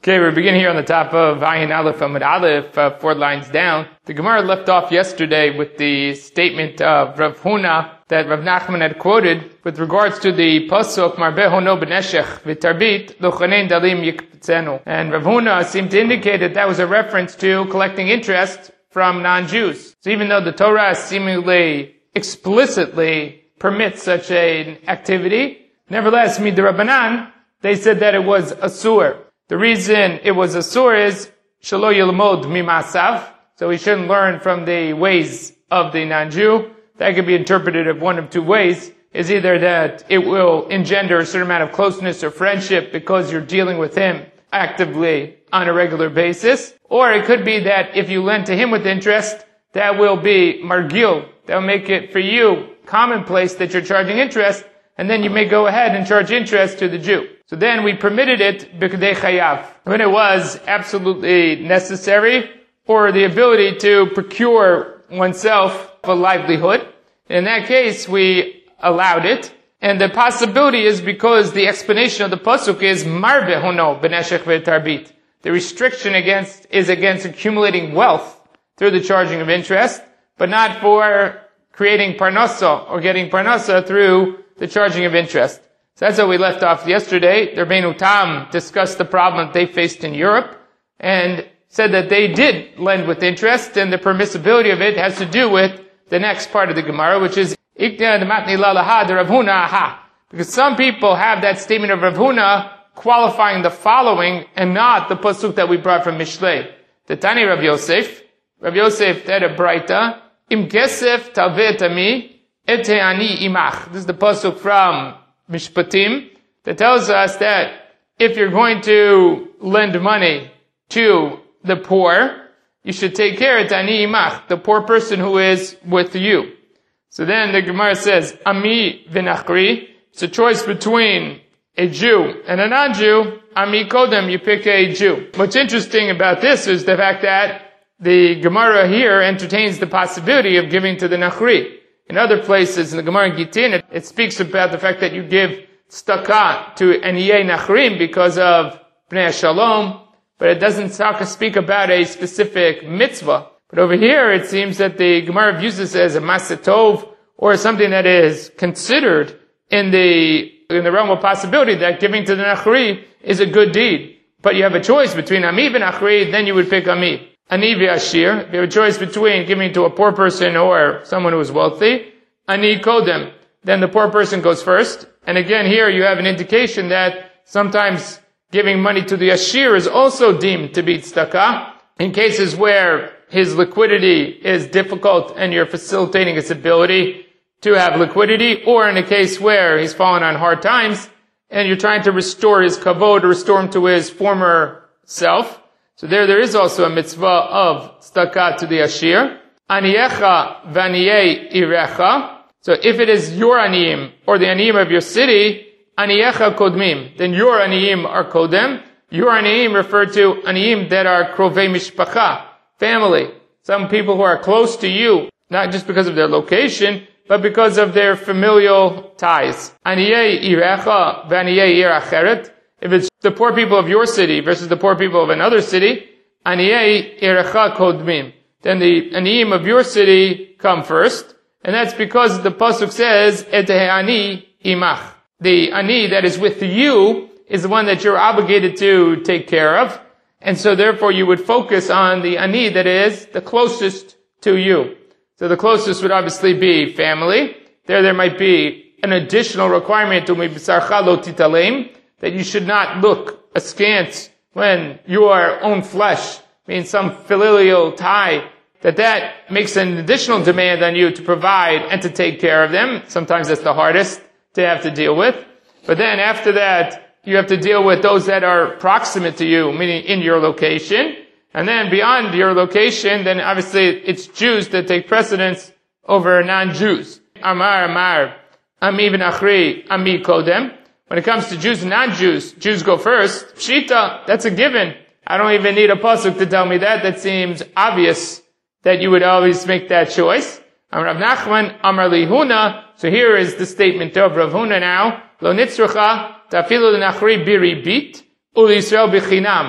Okay, we're beginning here on the top of Ayin Aleph Amud Aleph, 4 lines down. The Gemara left off yesterday with the statement of Rav Huna that Rav Nachman had quoted with regards to the pasuk Marbeh Hono B'neshech V'tarbit Lochanein Dalim Yikpitzenu. And Rav Huna seemed to indicate that that was a reference to collecting interest from non-Jews. So even though the Torah seemingly explicitly permits such an activity, nevertheless, Midrabanan, they said that it was asur. The reason it was asur is shelo yilmod mimasav, so we shouldn't learn from the ways of the non-Jew. That could be interpreted of one of two ways. Is either that it will engender a certain amount of closeness or friendship because you're dealing with him actively on a regular basis, or it could be that if you lend to him with interest, that will be margil. That will make it for you commonplace that you're charging interest, and then you may go ahead and charge interest to the Jew. So then we permitted it b'kedei chayav, when it was absolutely necessary, or the ability to procure oneself a livelihood. In that case, we allowed it. And the possibility is because the explanation of the pasuk is marbeh hono b'neshech v'tarbit. The restriction is against accumulating wealth through the charging of interest, but not for creating parnasa or getting parnasa through the charging of interest. So that's how we left off yesterday. The Rabbeinu Tam discussed the problem that they faced in Europe and said that they did lend with interest, and the permissibility of it has to do with the next part of the Gemara, which is because some people have that statement of Rav Huna qualifying the following and not the pasuk that we brought from Mishlei. The Tani Rav Yosef had a braita, im kesef tavet ami ete ani imach. This is the pasuk from Mishpatim that tells us that if you're going to lend money to the poor, you should take care of ani imach, the poor person who is with you. So then the Gemara says, Ami v'nachri, it's a choice between a Jew and a non-Jew. Ami kodem, you pick a Jew. What's interesting about this is the fact that the Gemara here entertains the possibility of giving to the nachri. In other places, in the Gemara Gittin, it speaks about the fact that you give tzedakah to aniyei nachrim because of Bnei Shalom, but it doesn't speak about a specific mitzvah. But over here, it seems that the Gemara views this as a maseh tov, or something that is considered in the realm of possibility that giving to the nachri is a good deed. But you have a choice between ami and nachri, then you would pick ami. Ani v'ashir, if you have a choice between giving to a poor person or someone who is wealthy, ani kodem, then the poor person goes first. And again, here you have an indication that sometimes giving money to the ashir is also deemed to be tzedakah, in cases where his liquidity is difficult and you're facilitating his ability to have liquidity, or in a case where he's fallen on hard times and you're trying to restore his kavod, or restore him to his former self. So there is also a mitzvah of tzedakah to the ashir. Aniyecha v'aniyei irecha. So if it is your aniyim or the aniyim of your city, aniyecha kodmim, then your aniyim are kodem. Your aniyim refer to aniyim that are krovei mishpacha, family. Some people who are close to you, not just because of their location, but because of their familial ties. Aniyei irecha v'aniyei ir acheret. If it's the poor people of your city versus the poor people of another city, aniyei irecha kodmim, then the aniyim of your city come first, and that's because the pasuk says etehe ani imach. The ani that is with you is the one that you're obligated to take care of, and so therefore you would focus on the ani that is the closest to you. So the closest would obviously be family. There might be an additional requirement to mibsarcha lo titalem, that you should not look askance when your own flesh, means some filial tie, that makes an additional demand on you to provide and to take care of them. Sometimes that's the hardest to have to deal with. But then after that, you have to deal with those that are proximate to you, meaning in your location. And then beyond your location, then obviously it's Jews that take precedence over non-Jews. Amar, ami v'nachri, ami kodem. When it comes to Jews and non-Jews, Jews go first. Pshita, that's a given. I don't even need a pasuk to tell me that. That seems obvious that you would always make that choice. Amar Rav Nachman, Amar li Huna. So here is the statement of Rav Huna now. Lo nitzrucha tafilu l'nachri biribit uli Yisrael b'chinam.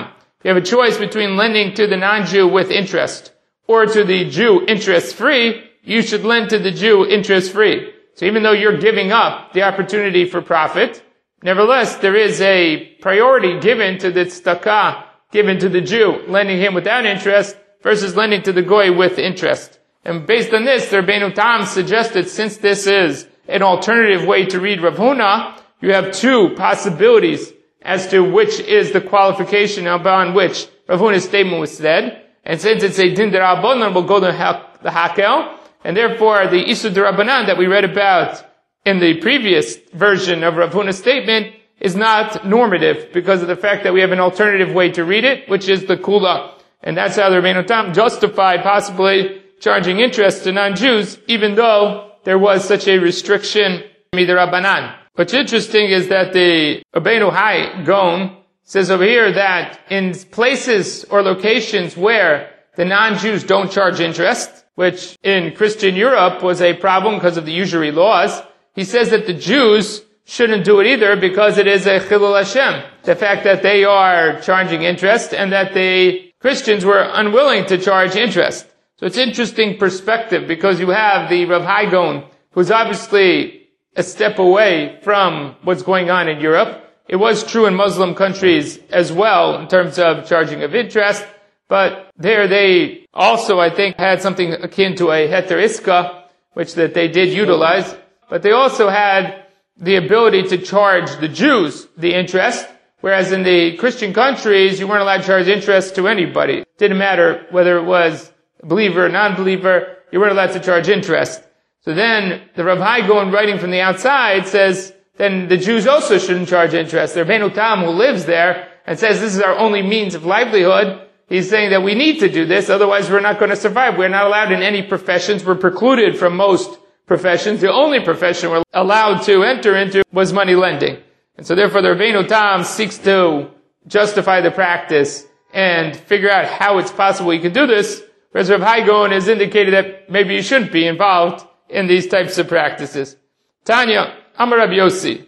you have a choice between lending to the non-Jew with interest or to the Jew interest-free, you should lend to the Jew interest-free. So even though you're giving up the opportunity for profit, nevertheless, there is a priority given to the tzedakah, given to the Jew, lending him without interest versus lending to the Goy with interest. And based on this, the Rabbeinu Tam suggested, since this is an alternative way to read Rav Huna, you have two possibilities as to which is the qualification upon which Rav Huna's statement was said. And since it's a din d'Rabbanan, we'll go to the Hakel. And therefore, the Isur d'Rabbanan that we read about in the previous version of Rav Huna's statement is not normative because of the fact that we have an alternative way to read it, which is the Kula. And that's how the Rabbeinu Tam justified possibly charging interest to non-Jews, even though there was such a restriction mid'Rabbanan. What's interesting is that the Rabbeinu Hai Gaon says over here that in places or locations where the non-Jews don't charge interest, which in Christian Europe was a problem because of the usury laws, he says that the Jews shouldn't do it either because it is a Chilul Hashem. The fact that they are charging interest and that the Christians were unwilling to charge interest. So it's interesting perspective because you have the Rav Hai Gaon, who's obviously a step away from what's going on in Europe. It was true in Muslim countries as well in terms of charging of interest, but there they also, I think, had something akin to a heter iska, which that they did utilize, but they also had the ability to charge the Jews the interest, whereas in the Christian countries, you weren't allowed to charge interest to anybody. It didn't matter whether it was a believer or non-believer, you weren't allowed to charge interest. So then the Rav Hai Gaon, writing from the outside, says, then the Jews also shouldn't charge interest. The Rabbeinu Tam, who lives there and says this is our only means of livelihood, he's saying that we need to do this, otherwise we're not going to survive. We're not allowed in any professions. We're precluded from most professions. The only profession we're allowed to enter into was money lending. And so therefore the Rabbeinu Tam seeks to justify the practice and figure out how it's possible you can do this, whereas Rav Hai Gaon has indicated that maybe you shouldn't be involved in these types of practices. Tanya, Amar Rabbi Yossi,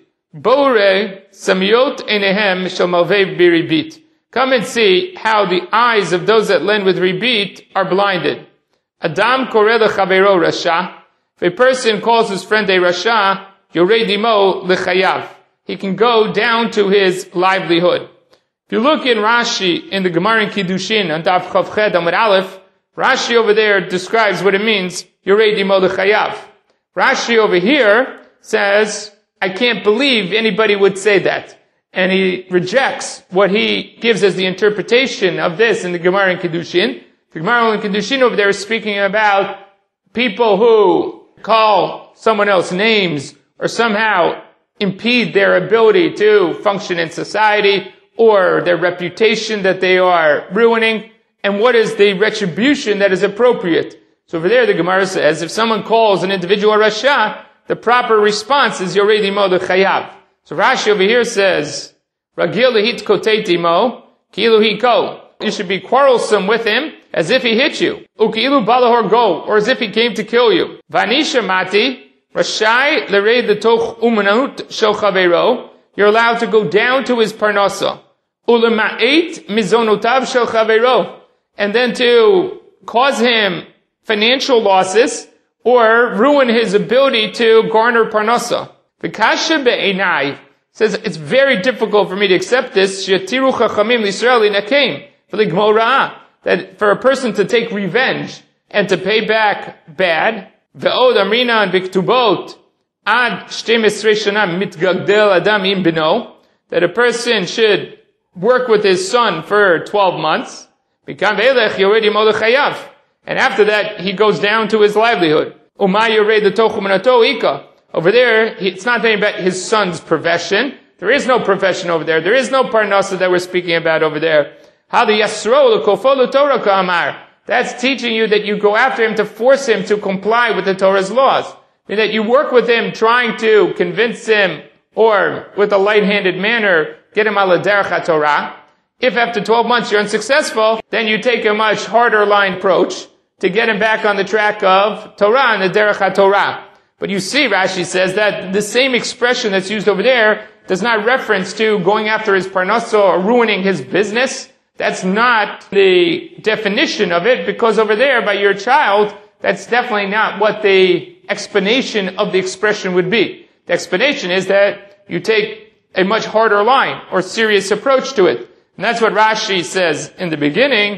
Bore Samiot Einehem Shel Malvei Biribit. Come and see how the eyes of those that lend with ribit are blinded. Adam Koreh Lechavero Rasha. If a person calls his friend a Rasha, Yorei Dimo Lechayav. He can go down to his livelihood. If you look in Rashi, in the Gemara in Kiddushin, on Daf Chav Ched Amud Aleph, Rashi over there describes what it means, Yorei Dimo Lechayav. Rashi over here says, I can't believe anybody would say that. And he rejects what he gives as the interpretation of this in the Gemara in Kiddushin. The Gemara in Kiddushin over there is speaking about people who call someone else names or somehow impede their ability to function in society or their reputation that they are ruining. And what is the retribution that is appropriate? So over there the Gemara says, if someone calls an individual a Rasha, the proper response is Yorei Dimo Lechayav. So Rashi over here says, Ragil lehit kotei dimo, ki'ilu hiko. You should be quarrelsome with him as if he hit you. Uki'ilu balahor go, or as if he came to kill you. Vanisha mati, rashai lerei letoch umanut shel chavero. You're allowed to go down to his parnasa. Ulema'et mizonotav shel chavero. And then to cause him financial losses or ruin his ability to garner parnasa. V'kasha be'enai says it's very difficult for me to accept this. Shetiru chachamim l'Yisrael inakeim v'ligmor ra'ah, that for a person to take revenge and to pay back bad. Ve'od amrina and b'ktubot ad 12 shana mitgagdel adam im bino, that a person should work with his son for 12 months. Mikam ve'elech yorei dimo lechayav, and after that he goes down to his livelihood. Umay yorei letoch umenato ika. Over there, it's not talking about his son's profession. There is no profession over there. There is no parnasa that we're speaking about over there. That's teaching you that you go after him to force him to comply with the Torah's laws. I mean, that you work with him trying to convince him, or with a light-handed manner, get him ala derech HaTorah. If after 12 months you're unsuccessful, then you take a much harder line approach to get him back on the track of Torah and the derech HaTorah. But you see, Rashi says that the same expression that's used over there does not reference to going after his parnasa or ruining his business. That's not the definition of it, because over there, by your child, that's definitely not what the explanation of the expression would be. The explanation is that you take a much harder line or serious approach to it. And that's what Rashi says in the beginning,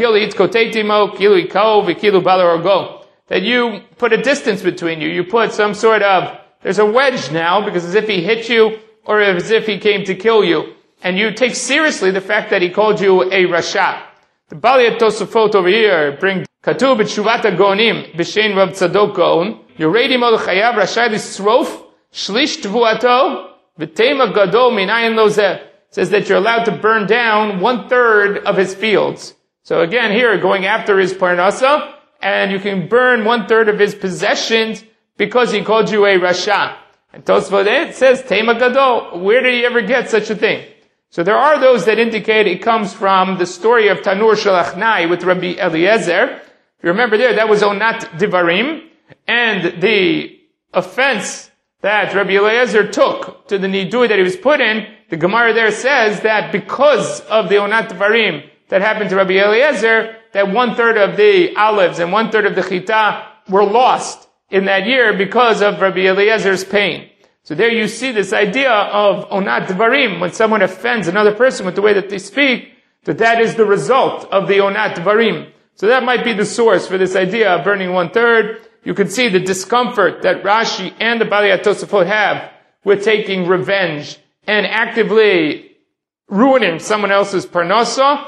that you put a distance between you. You put some sort of, there's a wedge now, because as if he hit you or as if he came to kill you. And you take seriously the fact that he called you a Rasha. The Baliyat Tosafot over here bring Katuv b'Tshuvata Gonim b'Shein Rav Tzadok Gaon Yoredim al Chayav Rashai Lisrof Shlish Tvuato v'Tema Gadol Minayin Lozeh. Says that you're allowed to burn down 1/3 of his fields. So again, here going after his parnasa, and you can burn 1/3 of his possessions because he called you a Rasha. And Tosfot says Tema Gadol. Where did he ever get such a thing? So there are those that indicate it comes from the story of Tanur Shalachnai with Rabbi Eliezer. If you remember there, that was Onat Divarim, and the offense that Rabbi Eliezer took to the nidui that he was put in, the Gemara there says that because of the Onat Divarim that happened to Rabbi Eliezer, that 1/3 of the olives and 1/3 of the chita were lost in that year because of Rabbi Eliezer's pain. So there you see this idea of Onat Dvarim, when someone offends another person with the way that they speak, that is the result of the Onat Dvarim. So that might be the source for this idea of burning 1/3. You can see the discomfort that Rashi and the Baliyat Tosafot have with taking revenge and actively ruining someone else's parnasa.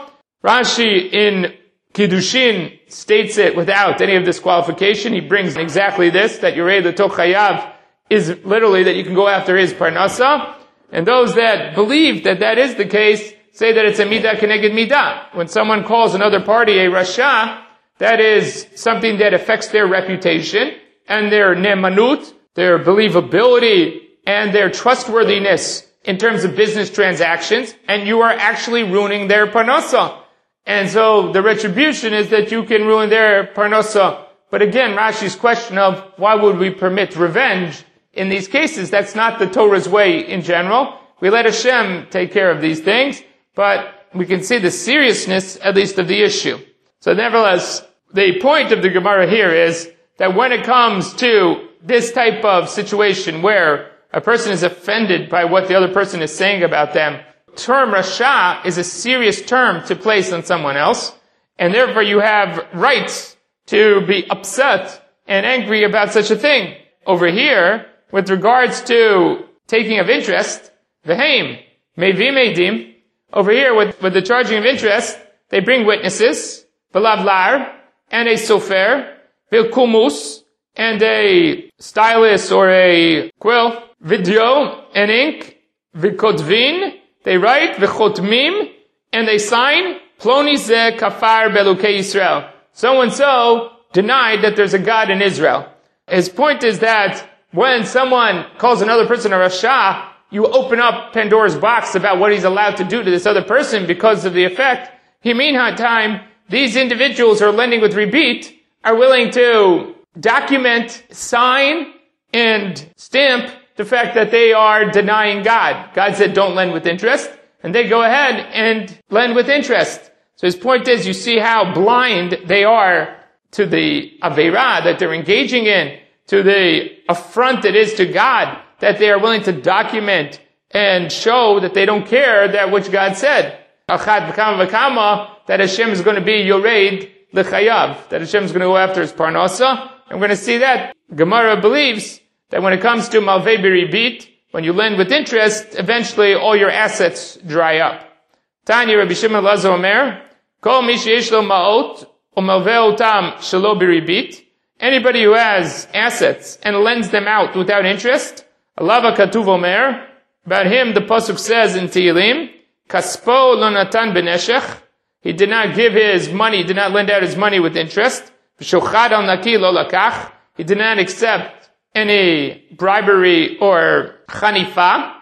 Rashi in Kiddushin states it without any of this qualification. He brings exactly this, that Yorei L'Toch Chayav is literally that you can go after his parnasa. And those that believe that that is the case say that it's a midah keneged midah. When someone calls another party a rasha, that is something that affects their reputation and their ne'emanut, their believability, and their trustworthiness in terms of business transactions, and you are actually ruining their parnasa. And so the retribution is that you can ruin their parnasa. But again, Rashi's question of why would we permit revenge in these cases, that's not the Torah's way in general. We let Hashem take care of these things, but we can see the seriousness, at least, of the issue. So nevertheless, the point of the Gemara here is that when it comes to this type of situation where a person is offended by what the other person is saying about them, term Rasha is a serious term to place on someone else, and therefore you have rights to be upset and angry about such a thing. Over here, with regards to taking of interest, v'heim, mevim eidim, over here with the charging of interest, they bring witnesses, v'lavlar, and a sofer, v'kumus, and a stylus or a quill, video, and ink, v'kotvin, they write, v'chotmim, and they sign, ploni ze kafar belukei Yisrael. So-and-so denied that there's a God in Israel. His point is that when someone calls another person a Rasha, you open up Pandora's box about what he's allowed to do to this other person because of the effect. Meantime, these individuals who are lending with Ribit are willing to document, sign, and stamp the fact that they are denying God. God said don't lend with interest, and they go ahead and lend with interest. So his point is, you see how blind they are to the Aveirah that they're engaging in, to the affront it is to God, that they are willing to document and show that they don't care that which God said. Achat v'kama v'kama, that Hashem is going to be Yoreid L'chayav, that Hashem is going to go after his parnasa. And we're going to see that. Gemara believes that when it comes to Malvei B'Ribit, when you lend with interest, eventually all your assets dry up. Tanya Rabbi Shimon Lazo Omer, Kol mi sheyesh lo ma'ot, o malveh otam shelo b'ribit. Anybody who has assets and lends them out without interest, Alava Katuv Omer, about him the pasuk says in Tehillim, Kaspo lo natan b'neshech, he did not give his money, did not lend out his money with interest. V'shochad al naki lo lakach, he did not accept any bribery or chanifa.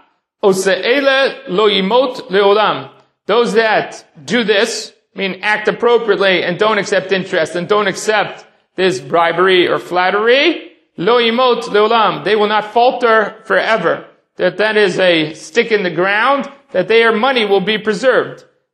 Ose'ele lo yimot leolam. Those that do this, mean act appropriately and don't accept interest and don't accept this bribery or flattery, lo yimot leolam, they will not falter forever. That is a stick in the ground, that their money will be preserved.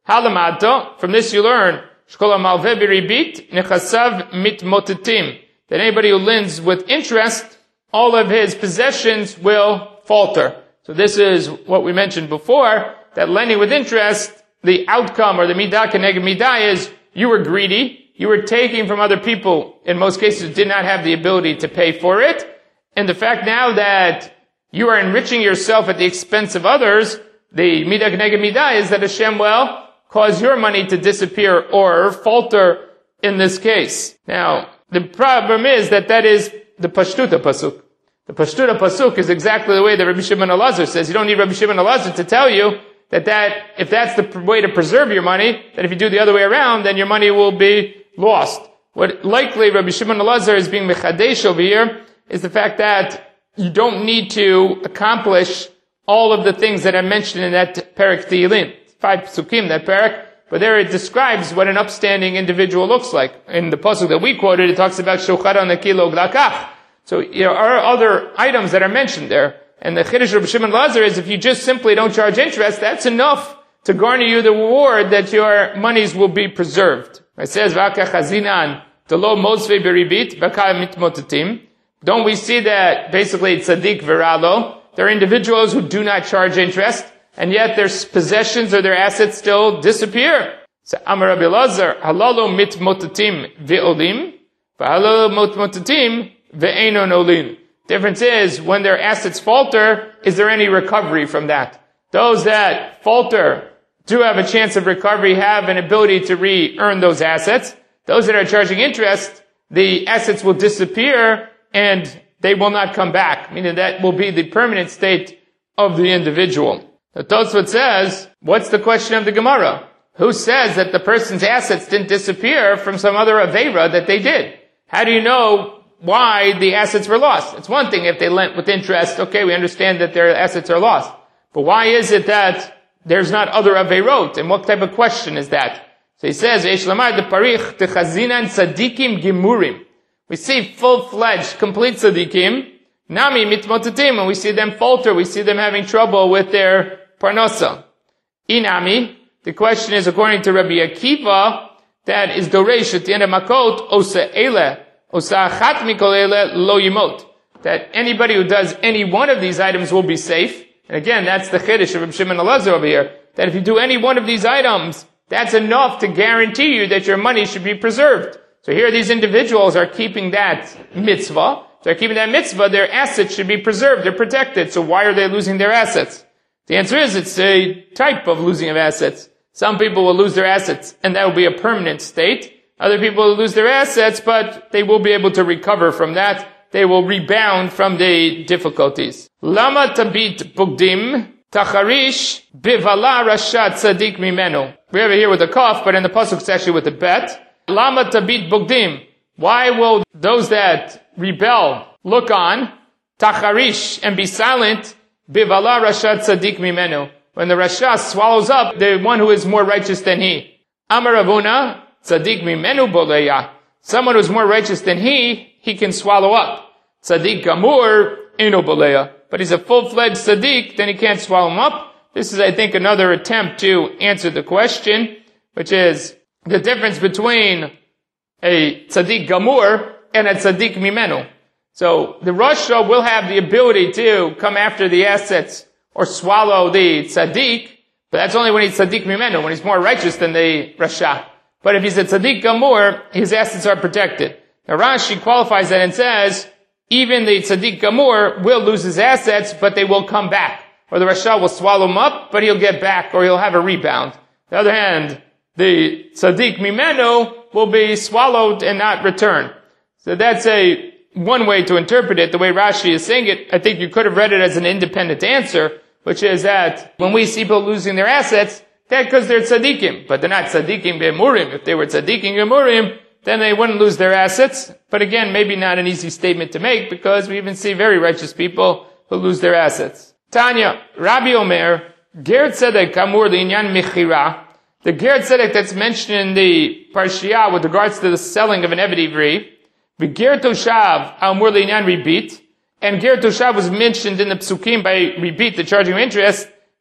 Halamato, from this you learn, Shkola malveh biribit, nechasav mitmotetim, that anybody who lends with interest, all of his possessions will falter. So this is what we mentioned before, that lending with interest, the outcome or the midah keneged midah is you were greedy, you were taking from other people, in most cases did not have the ability to pay for it, and the fact now that you are enriching yourself at the expense of others, the midah keneged midah is that Hashem will cause your money to disappear or falter in this case. Now, the problem is that is the Pashtuta Pasuk. The Pashtuta Pasuk is exactly the way that Rabbi Shimon Elazar says. You don't need Rabbi Shimon Elazar to tell you that if that's the way to preserve your money, that if you do the other way around, then your money will be lost. What likely Rabbi Shimon Elazar is being mechadesh over here is the fact that you don't need to accomplish all of the things that I mentioned in that Perek Tehillim. 5 psukim, that parak, but there it describes what an upstanding individual looks like. In the pasuk that we quoted, it talks about shochara nekilo glakach. So there are other items that are mentioned there. And the Chiddush of Shimon Lazar is if you just simply don't charge interest, that's enough to garner you the reward that your monies will be preserved. It says, V'aka chazinan delo mosve beribit v'ka mitmotetim. Don't we see that basically tzaddik viralo? There are individuals who do not charge interest, and yet their possessions or their assets still disappear. So Amar Rabbi Elazar, halalo mitmotetim ve'olim, v'halalo mitmotetim ve'enon olim. Difference is, when their assets falter, is there any recovery from that? Those that falter do have a chance of recovery, have an ability to re-earn those assets. Those that are charging interest, the assets will disappear and they will not come back, meaning that will be the permanent state of the individual. The Tosfot says, what's the question of the Gemara? Who says that the person's assets didn't disappear from some other Aveira that they did? How do you know why the assets were lost? It's one thing if they lent with interest, okay, we understand that their assets are lost. But why is it that there's not other Aveirot? And what type of question is that? So he says, Eish lamar de parich techazinan tzadikim gimurim. We see full-fledged, complete tzadikim, nami mitmotetim, and we see them falter, we see them having trouble with their parnasa. Inami, the question is, according to Rabbi Akiva, that is doresh at the end of makot, osa ele, osa achat mikol ele lo yimot. That anybody who does any one of these items will be safe. And again, that's the chiddush of Rabbi Shimon Elazar over here. That if you do any one of these items, that's enough to guarantee you that your money should be preserved. So here these individuals are keeping that mitzvah. They're keeping that mitzvah, their assets should be preserved, they're protected. So why are they losing their assets? The answer is it's a type of losing of assets. Some people will lose their assets, and that will be a permanent state. Other people will lose their assets, but they will be able to recover from that. They will rebound from the difficulties. Lama tabit bugdim tacharish bivala rashat tzadik mimenu. We have it here with a kaf, but in the pasuk it's actually with a bet. Lama tabit bugdim. Why will those that rebel look on, tacharish, and be silent, bivala rashat tzadik mimenu, when the rasha swallows up the one who is more righteous than he? Amar Ravuna, tzadik mimenu boleya. Someone who's more righteous than he can swallow up. Tzadik gamur, eno boleya. But he's a full-fledged tzaddik, then he can't swallow him up. This is, I think, another attempt to answer the question, which is the difference between a tzaddik gamur and a tzaddik mimenu. So the rasha will have the ability to come after the assets or swallow the tzaddik, but that's only when he's tzaddik mimenu, when he's more righteous than the rasha. But if he's a tzaddik gamur, his assets are protected. Now Rashi qualifies that and says, even the tzaddik gamur will lose his assets, but they will come back. Or the rasha will swallow him up, but he'll get back, or he'll have a rebound. On the other hand, the tzaddik mimenu will be swallowed and not return. So that's one way to interpret it. The way Rashi is saying it, I think you could have read it as an independent answer, which is that when we see people losing their assets, that's because they're tzaddikim, but they're not tzaddikim be'emurim. If they were tzaddikim be'emurim, then they wouldn't lose their assets. But again, maybe not an easy statement to make, because we even see very righteous people who lose their assets. Tanya, Rabbi Omer, ger tzedek kamur l'inyan mechira. The ger tzedek that's mentioned in the Parshiyah with regards to the selling of an Eved Ivri, the ger toshav amur l'inyan ribit, and ger toshav was mentioned in the psukim by ribit, the charging of interest,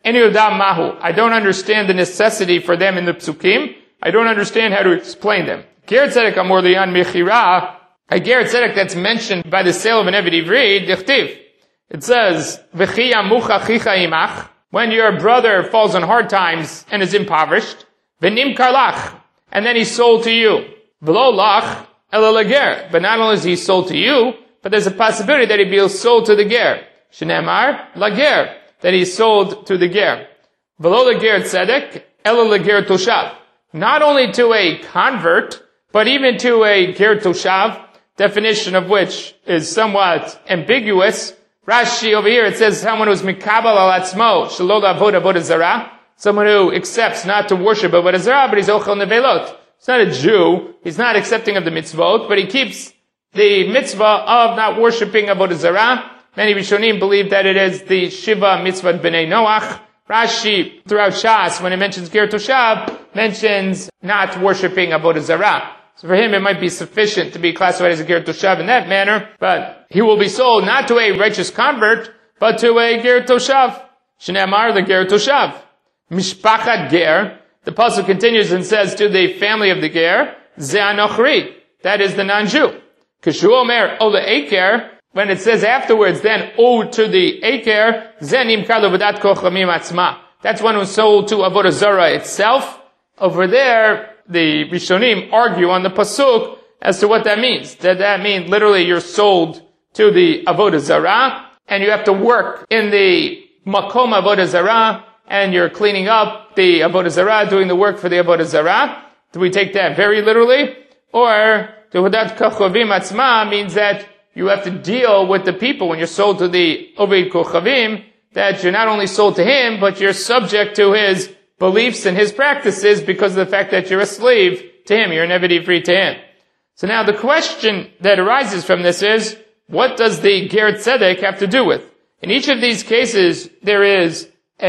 I don't understand the necessity for them in the psukim. I don't understand how to explain them. Ger tzedek amor liyan mechira, a ger tzedek that's mentioned by the sale of an eved ivri, dichtiv. It says, v'chi yamucha chicha imach, when your brother falls on hard times and is impoverished, v'nim karlach, and then he's sold to you. V'lo lach ela lager, but not only is he sold to you, but there's a possibility that he'd be sold to the ger. Shneimar lager, that he's sold to the ger. V'lo lager tzedek ela lager toshav. Not only to a convert, but even to a ger toshav, definition of which is somewhat ambiguous. Rashi over here, it says someone who's mikabel al atzmo, shelo la'avod avodah zarah, someone who accepts not to worship avodah zarah, but he's ochel nevelot. He's not a Jew, he's not accepting of the mitzvot, but he keeps the mitzvah of not worshiping avodah zarah. Many Rishonim believe that it is the Shiva mitzvah b'nei Noach. Rashi, throughout Shas, when it mentions ger toshav, mentions not worshiping avodah zarah. So for him, it might be sufficient to be classified as a ger toshav in that manner, but he will be sold not to a righteous convert, but to a ger toshav. Shneimar, the ger toshav. Mishpachat ger, the pasuk continues and says to the family of the ger, ze anochri, that is the non-Jew. Kishu omer, o le'eker, when it says afterwards, then, o to the eker, ze nimkar levadat kochamim atzma. That's one who's sold to avodah zarah itself. Over there, the Rishonim argue on the pasuk as to what that means. Does that mean literally you're sold to the avodah zarah, and you have to work in the makom avodah zarah, and you're cleaning up the avodah zarah, doing the work for the avodah zarah? Do we take that very literally? Or, levadat kochavim atzma means that you have to deal with the people when you're sold to the Oved Kochavim, that you're not only sold to him, but you're subject to his beliefs and his practices because of the fact that you're a slave to him. You're an eved ivri to him. So now the question that arises from this is, what does the ger tzedek have to do with? In each of these cases, there is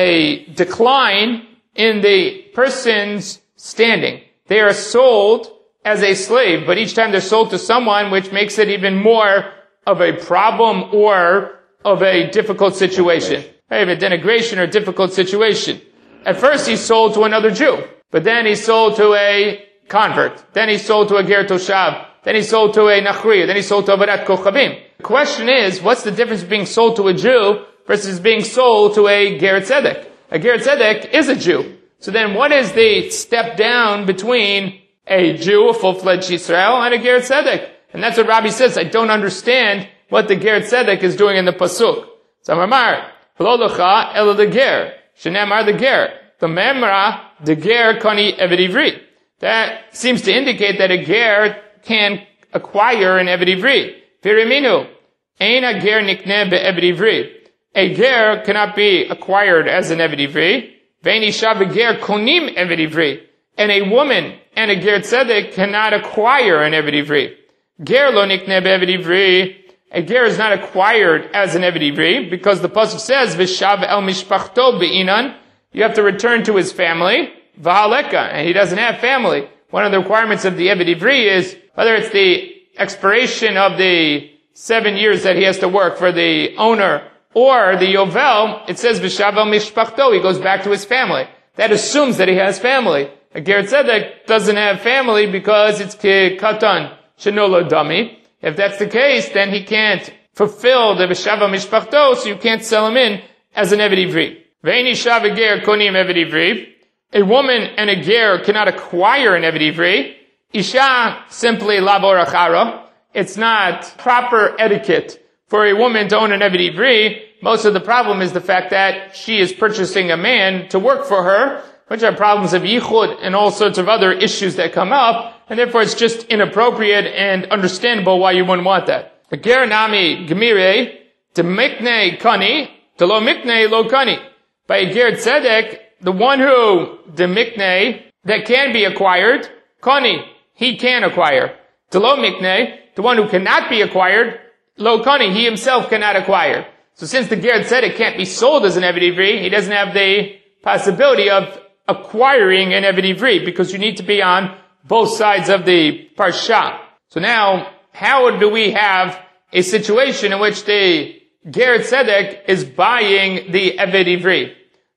a decline in the person's standing. They are sold as a slave, but each time they're sold to someone, which makes it even more of a problem or of a difficult situation. Of a denigration or difficult situation. At first he's sold to another Jew, but then he's sold to a convert, then he's sold to a ger toshav, then he's sold to a nachri, then he's sold to avodat kochavim. The question is, what's the difference being sold to a Jew versus being sold to a ger tzedek? A ger tzedek is a Jew. So then what is the step down between a Jew, a full-fledged Yisrael, and a ger tzedek? And that's what Rabbi says. I don't understand what the ger tzedek is doing in the pasuk. So Amar, v'lo lecha ela the ger, shenemar the ger, the memra the ger kani eved ivri. That seems to indicate that a ger can acquire an eved ivri. Viriminu, ein a ger nikne be'eved ivri. A ger cannot be acquired as an eved ivri. Ve'en isha v'ger konim eved ivri. And a woman and a ger tzedek cannot acquire an eved ivri. Ger lo nikne be'eved ivri. A ger is not acquired as an eved ivri because the pasuk says v'shav el mishpachto be'inan. You have to return to his family. V'haleka, and he doesn't have family. One of the requirements of the eved ivri is whether it's the expiration of the 7 years that he has to work for the owner or the yovel. It says v'shav el mishpachto. He goes back to his family. That assumes that he has family. A ger tzedek doesn't have family because it's katan shenolo dami. If that's the case, then he can't fulfill the v'shav el mishpachto, so you can't sell him in as an eved ivri. Ve'en isha v'ger konim eved ivri. A woman and a ger cannot acquire an eved ivri. Isha simply labor achara. It's not proper etiquette for a woman to own an eved ivri. Most of the problem is the fact that she is purchasing a man to work for her, which are problems of yichud and all sorts of other issues that come up, and therefore it's just inappropriate and understandable why you wouldn't want that. A ger nami gemire de mikne kani de lo mikne lo kani. By a ger tzedek, the one who de mikne that can be acquired, kani, he can acquire. De lo mikne, the one who cannot be acquired, lo kani, he himself cannot acquire. So since the ger tzedek can't be sold as an eved ivri, he doesn't have the possibility of acquiring an eved ivri because you need to be on both sides of the parsha. So now, how do we have a situation in which the ger tzedek is buying the eved ivri?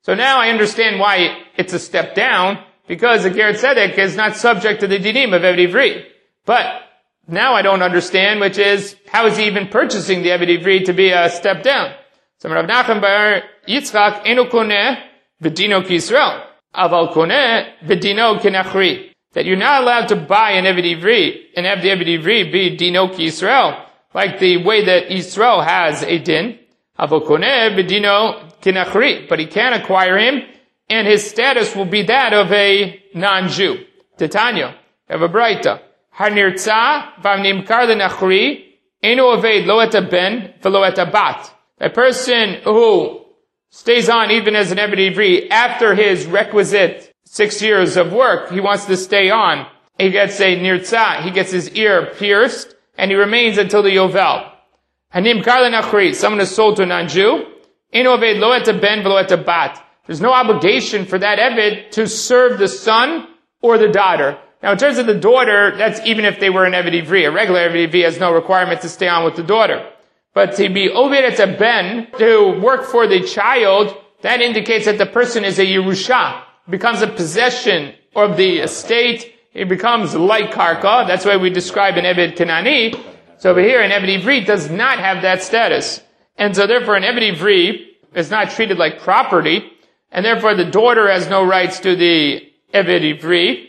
So now I understand why it's a step down, because the Ger Tzedek is not subject to the dinim of Eved Ivri. But now I don't understand, which is, how is he even purchasing the Eved Ivri to be a step down? So Rav Nachman bar Yitzchak eno koneh v'dino k'Yisrael, aval koneh v'dino k'Nachri. That you're not allowed to buy an Eved Ivri and have the Eved Ivri be dino k'Yisrael, like the way that Yisrael has a din. Aval koneh v'dino k'Nachri. But he can acquire him, and his status will be that of a non-Jew. Titania, have a braita. Hanirtza v'nimkar l'Nachri eno oved lo et ben v'lo et bat. A person who stays on even as an Eved Ivri after his requisite 6 years of work, he wants to stay on. He gets a nirtza, he gets his ear pierced, and he remains until the Yovel. Hanimkar l'Nachri, someone is sold to a non-Jew. Eno oved lo et ben v'lo et bat. There's no obligation for that Eved to serve the son or the daughter. Now, in terms of the daughter, that's even if they were an Eved Ivri. A regular Eved Ivri has no requirement to stay on with the daughter. But to be Oved et Ben, to work for the child, that indicates that the person is a Yerusha, becomes a possession of the estate. It becomes like Karka. That's why we describe an Eved Kanani. So over here, an Eved Ivri does not have that status. And so therefore, an Eved Ivri is not treated like property. And therefore, the daughter has no rights to the Eved Ivri.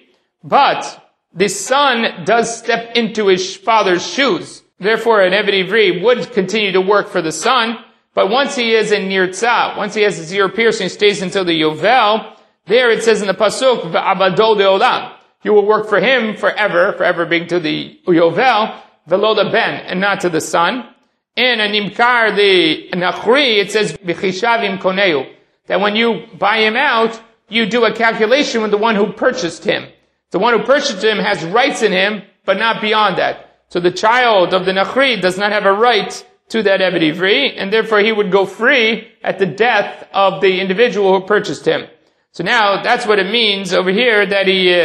But the son does step into his father's shoes. Therefore, an Eved Ivri would continue to work for the son. But once he is in Nirtza, once he has his ear pierced and stays until the Yovel, there it says in the Pasuk, V'abadol de'olam. You will work for him forever being to the Yovel, v'lo ben, and not to the son. And in Nimkar, the Nachri, it says, V'chishavim koneu. That when you buy him out, you do a calculation with the one who purchased him. The one who purchased him has rights in him, but not beyond that. So the child of the Nachri does not have a right to that Eved Ivri, and therefore he would go free at the death of the individual who purchased him. So now, that's what it means over here that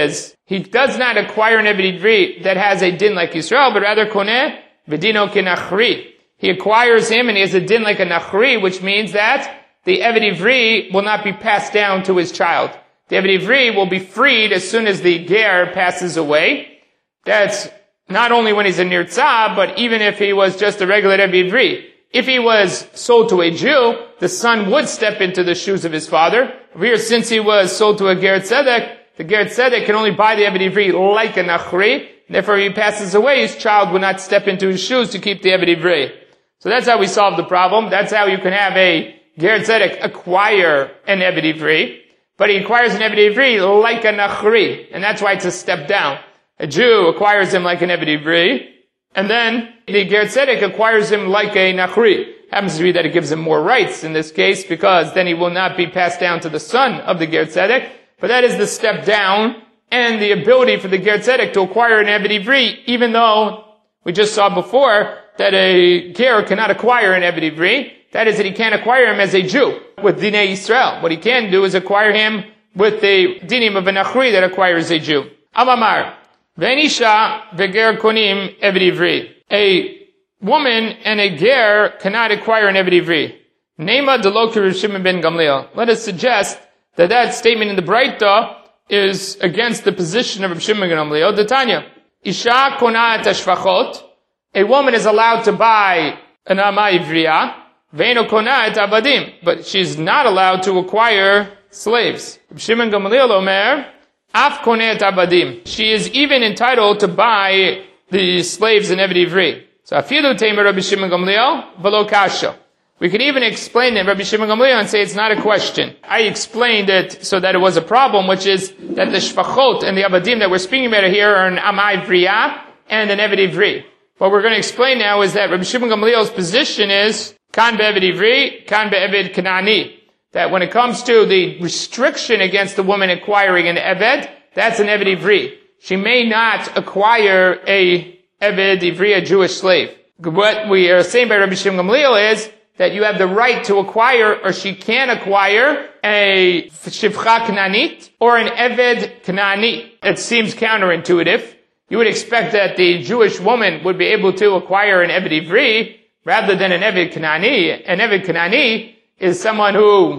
he does not acquire an Eved Ivri that has a din like Yisrael, but rather koneh v'dino k'Nachri. He acquires him and he has a din like a Nachri, which means that the Eved Ivri will not be passed down to his child. The Eved Ivri will be freed as soon as the ger passes away. That's not only when he's a nirtza, but even if he was just a regular Eved Ivri. If he was sold to a Jew, the son would step into the shoes of his father. Over here, since he was sold to a Ger Tzedek, the Ger Tzedek can only buy the Eved Ivri like a Nachri. Therefore, if he passes away, his child would not step into his shoes to keep the Eved Ivri. So that's how we solve the problem. That's how you can have a Ger Tzedek acquire an Eved Ivri. But he acquires an Eved Ivri like a Nachri. And that's why it's a step down. A Jew acquires him like an Eved Ivri, and then the Ger Tzedek acquires him like a Nachri. Happens to be that it gives him more rights in this case, because then he will not be passed down to the son of the Ger Tzedek. But that is the step down, and the ability for the Ger Tzedek to acquire an Eved Ivri, even though we just saw before that a Ger cannot acquire an Eved Ivri. That is that he can't acquire him as a Jew with Dinei Yisrael. What he can do is acquire him with the dinim of a Nachri that acquires a Jew. Amamar. Venisha veger konim Eved Ivri. A woman and a ger cannot acquire an Eved Ivri. Nema delo ki Rav Shimon ben Gamliel. Let us suggest that that statement in the Braita is against the position of Rav Shimon ben Gamliel. The Tanya, Isha kona et hashvachot. A woman is allowed to buy an ama ivriya. Veino kona et abadim. But she's not allowed to acquire slaves. Rav Shimon ben Gamliel omer, Af konet abadim. She is even entitled to buy the slaves in Eved Ivri. So afilu teimer Rabbi Shimon Gamliel v'lo kasha. We could even explain it, Rabbi Shimon Gamliel, and say it's not a question. I explained it so that it was a problem, which is that the shvachot and the abadim that we're speaking about here are an ama ivriya and an Eved Ivri. What we're going to explain now is that Rabbi Shimon Gamliel's position is kan be'Eved Ivri, kan be'Eved Kanani. That when it comes to the restriction against the woman acquiring an Eved, that's an Eved Ivri. She may not acquire a Eved Ivri, a Jewish slave. What we are saying by Rabbi Shimon Gamliel is that you have the right to acquire, or she can acquire, a Shivcha Knanit, or an Eved Knani. It seems counterintuitive. You would expect that the Jewish woman would be able to acquire an Eved Ivri, rather than an Eved Knani. An Eved Knani is someone who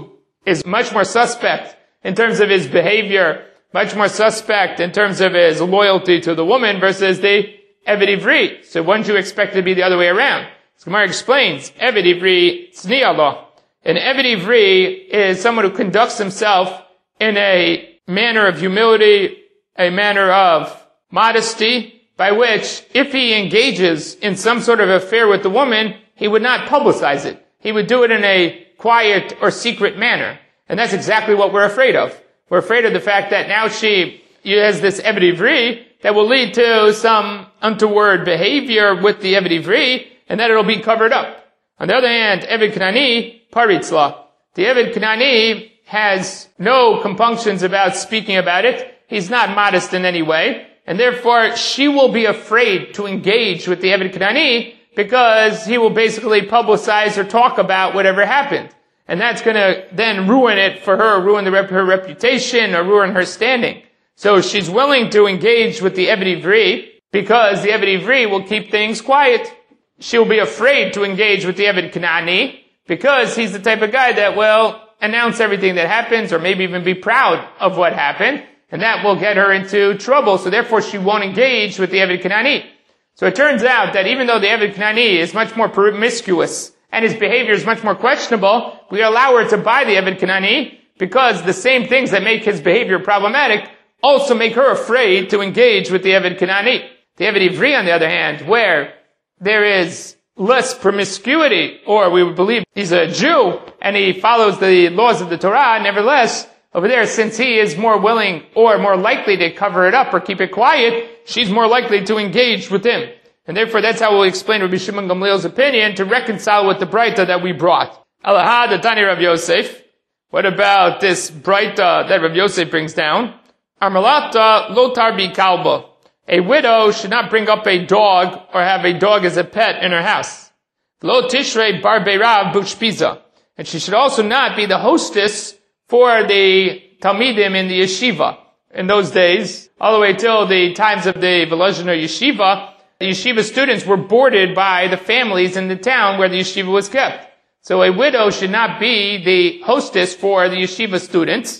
is much more suspect in terms of his behavior, much more suspect in terms of his loyalty to the woman versus the Eved Ivri. So wouldn't you expect it to be the other way around? So Gemara explains, Eved Ivri Tzniya lo. An Eved Ivri is someone who conducts himself in a manner of humility, a manner of modesty, by which, if he engages in some sort of affair with the woman, he would not publicize it. He would do it in a quiet or secret manner. And that's exactly what we're afraid of. We're afraid of the fact that now she has this Eved Ivri that will lead to some untoward behavior with the Eved Ivri, and that it'll be covered up. On the other hand, Eved Kanani, Paritzla. The Eved Kanani has no compunctions about speaking about it. He's not modest in any way. And therefore, she will be afraid to engage with the Eved Kanani because he will basically publicize or talk about whatever happened. And that's going to then ruin it for her, ruin her reputation, or ruin her standing. So she's willing to engage with the Eved Ivri because the Eved Ivri will keep things quiet. She'll be afraid to engage with the Eved Kanani because he's the type of guy that will announce everything that happens or maybe even be proud of what happened. And that will get her into trouble. So therefore she won't engage with the Eved Kanani. So it turns out that even though the Eved Kanani is much more promiscuous and his behavior is much more questionable, we allow her to buy the Eved Kanani because the same things that make his behavior problematic also make her afraid to engage with the Eved Kanani. The Eved Ivri, on the other hand, where there is less promiscuity, or we would believe he's a Jew and he follows the laws of the Torah, nevertheless, over there, since he is more willing or more likely to cover it up or keep it quiet, she's more likely to engage with him. And therefore, that's how we'll explain Rabbi Shimon Gamliel's opinion to reconcile with the Braita that we brought. Alahad Atani Rav Yosef. What about this Braita that Rav Yosef brings down? Armalata Lotar Bi Kalba. A widow should not bring up a dog or have a dog as a pet in her house. Lo Tishrei Bar Beirav Bushpiza. And she should also not be the hostess for the Talmidim in the yeshiva. In those days, all the way till the times of the Volozhiner yeshiva, the yeshiva students were boarded by the families in the town where the yeshiva was kept. So a widow should not be the hostess for the yeshiva students.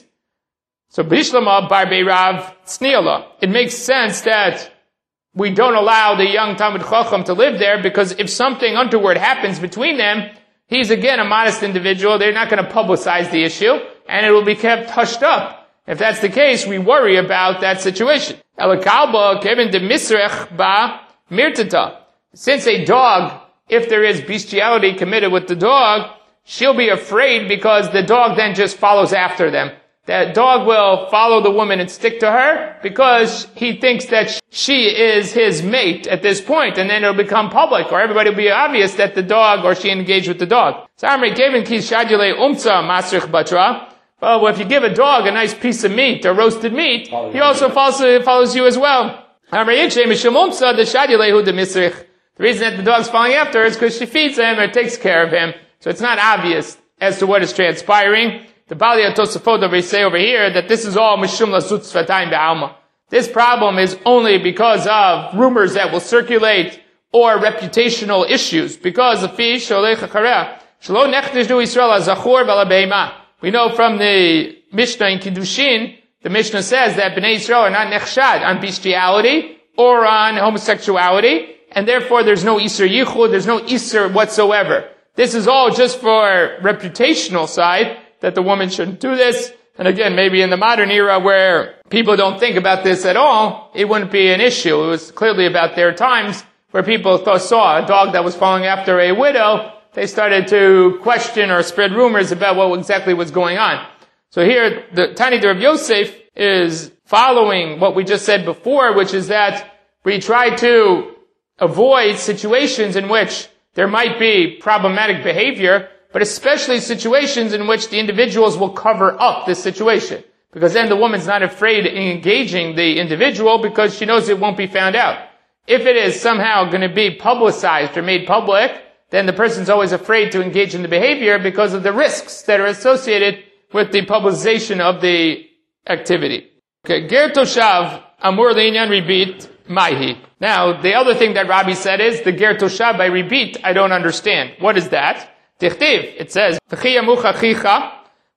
So Bishlama Bar Beirav Tzniala. It makes sense that we don't allow the young Talmid Chacham to live there because if something untoward happens between them, he's again a modest individual. They're not going to publicize the issue, and it will be kept hushed up. If that's the case, we worry about that situation. Since a dog, if there is bestiality committed with the dog, she'll be afraid because the dog then just follows after them. That dog will follow the woman and stick to her because he thinks that she is his mate at this point, and then it'll become public, or everybody will be obvious that the dog or she engaged with the dog. Well, if you give a dog a nice piece of meat, or roasted meat, he also follows you as well. The reason that the dog's following after her is because she feeds him or takes care of him. So it's not obvious as to what is transpiring. The Balei Tosafot they say over here that this is all mishum lasut sfatayim be'alma. This problem is only because of rumors that will circulate or reputational issues. Because of fish sholech achareh shelo nechtishu Yisrael azachor v'alabeima. We know from the Mishnah in Kiddushin, the Mishnah says that Bnei Yisrael are not nechshad on bestiality or on homosexuality, and therefore there's no Isur Yichud, there's no Isur whatsoever. This is all just for reputational side, that the woman shouldn't do this. And again, maybe in the modern era where people don't think about this at all, it wouldn't be an issue. It was clearly about their times where people saw a dog that was following after a widow. They started to question or spread rumors about what exactly was going on. So here, the Tani Rav Yosef is following what we just said before, which is that we try to avoid situations in which there might be problematic behavior, but especially situations in which the individuals will cover up this situation. Because then the woman's not afraid in engaging the individual because she knows it won't be found out. If it is somehow going to be publicized or made public, then the person's always afraid to engage in the behavior because of the risks that are associated with the publicization of the activity. Okay, Ger Toshav Amur Le'inyan Ribit Maihi. Now, the other thing that Rabbi said is, the Ger Toshav by Ribit, I don't understand. What is that? Tichtiv, it says, what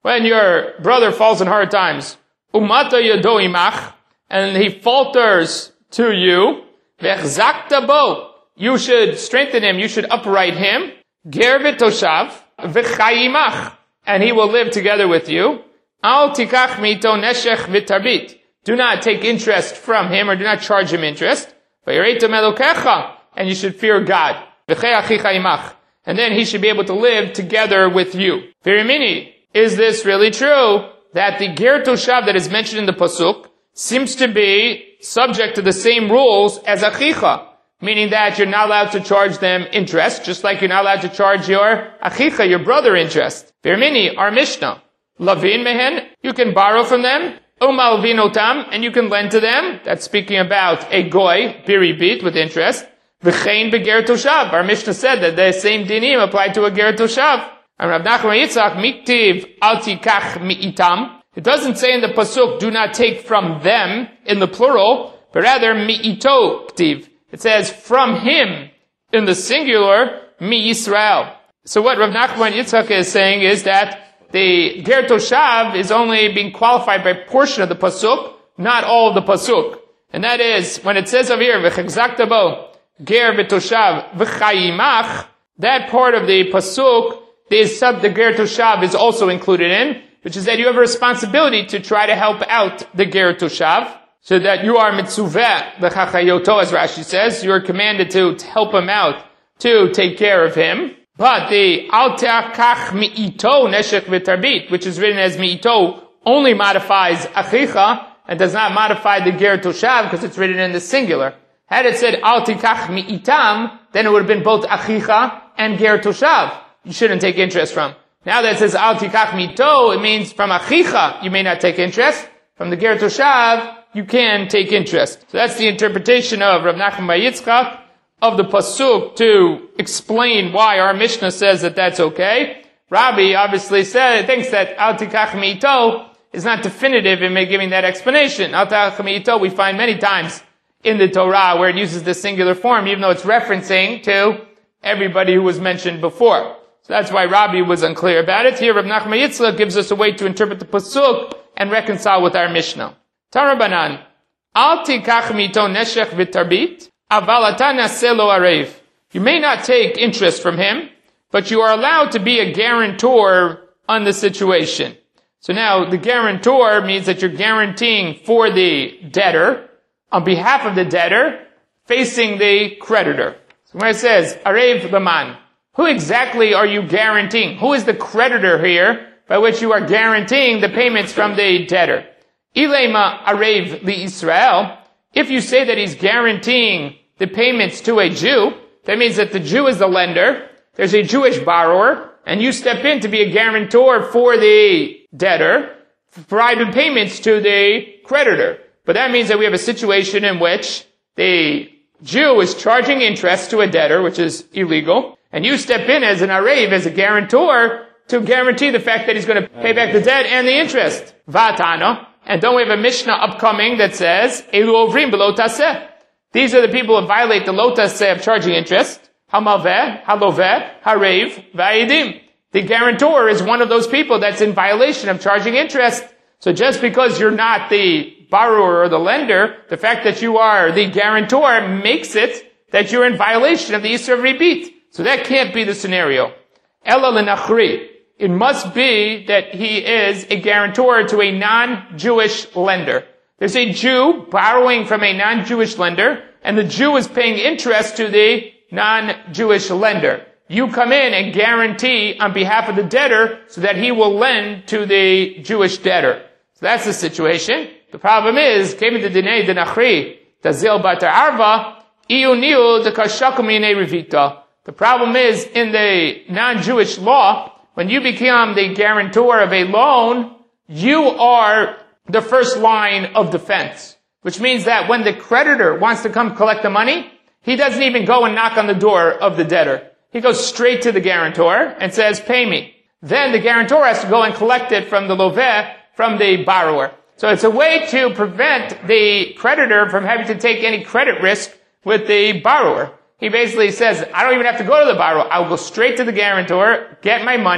when your brother falls in hard times, umata yado imach, and he falters to you, v'echzakta bo, you should strengthen him, you should upright him, ger v'toshav, v'chayimach, and he will live together with you. Al tikach mito neshech v'tarbit. Do not take interest from him, or do not charge him interest. V'yireitem elokecha, and you should fear God. V'chei achicha imach, and then he should be able to live together with you. Virimini, is this really true that the ger toshav that is mentioned in the pasuk seems to be subject to the same rules as achicha? Meaning that you're not allowed to charge them interest, just like you're not allowed to charge your achicha, your brother, interest. Virmini, our Mishnah. Lavin mehen, you can borrow from them. Umalvin otam, and you can lend to them. That's speaking about a goy, biribit, with interest. V'chein beger toshav. Our Mishnah said that the same dinim apply to a ger toshav. And Rav Nachman Yitzchak, miktiv al tikach mi'itam. It doesn't say in the pasuk, do not take from them, in the plural, but rather mi'ito ktiv. It says, from him, in the singular, mi Yisrael. So what Rav Nachman Yitzchak is saying is that the ger toshav is only being qualified by a portion of the pasuk, not all of the pasuk. And that is, when it says over here, v'chekzakta bo, ger v'toshav v'chayimach, that part of the pasuk, the ger toshav is also included in, which is that you have a responsibility to try to help out the ger toshav, so that you are mitzuveh b'chachayoto, as Rashi says, you are commanded to help him out, to take care of him. But the al te'akach mi'ito neshech v'tarbit, which is written as mi'ito, only modifies achicha, and does not modify the ger toshav, because it's written in the singular. Had it said al tikach mi'itam, then it would have been both achicha and ger toshav. You shouldn't take interest from. Now that it says al tikach mi'ito, it means from achicha you may not take interest. From the ger toshav, you can take interest. So that's the interpretation of Rav Nachman bar Yitzchak of the pasuk to explain why our Mishnah says that that's okay. Rabbi obviously thinks that al tikach mi'ito is not definitive in giving that explanation. Al tikach mi'ito we find many times in the Torah where it uses the singular form, even though it's referencing to everybody who was mentioned before. So that's why Rabbi was unclear about it. Here Rav Nachman Yitzchak gives us a way to interpret the pasuk and reconcile with our Mishnah. Tarabanan, al tikach mito neshech v'tarbit, aval ata naseh lo arev. You may not take interest from him, but you are allowed to be a guarantor on the situation. So now, the guarantor means that you're guaranteeing for the debtor, on behalf of the debtor, facing the creditor. So when it says, arev laman, who exactly are you guaranteeing? Who is the creditor here, by which you are guaranteeing the payments from the debtor? Ilema arev li Israel. If you say that he's guaranteeing the payments to a Jew, that means that the Jew is the lender, there's a Jewish borrower, and you step in to be a guarantor for the debtor, providing payments to the creditor. But that means that we have a situation in which the Jew is charging interest to a debtor, which is illegal, and you step in as an arev, as a guarantor, to guarantee the fact that he's going to pay back the debt and the interest. Vatana. And don't we have a Mishnah upcoming that says, Elu ovrim b'lo taseh. These are the people who violate the lo taseh of charging interest. Hamalveh, haloveh, harev, va'idim. The guarantor is one of those people that's in violation of charging interest. So just because you're not the borrower or the lender, the fact that you are the guarantor makes it that you're in violation of the Yisur of Ribit. So that can't be the scenario. Ela l'nachri. It must be that he is a guarantor to a non-Jewish lender. There's a Jew borrowing from a non-Jewish lender, and the Jew is paying interest to the non-Jewish lender. You come in and guarantee on behalf of the debtor so that he will lend to the Jewish debtor. So that's the situation. The problem is, given the dinei de nachri, the zil batar arva, iu the kashakumine revita. The problem is, in the non-Jewish law, when you become the guarantor of a loan, you are the first line of defense. Which means that when the creditor wants to come collect the money, he doesn't even go and knock on the door of the debtor. He goes straight to the guarantor and says, pay me. Then the guarantor has to go and collect it from the loveh, from the borrower. So it's a way to prevent the creditor from having to take any credit risk with the borrower. He basically says, I don't even have to go to the borrower. I'll go straight to the guarantor, get my money,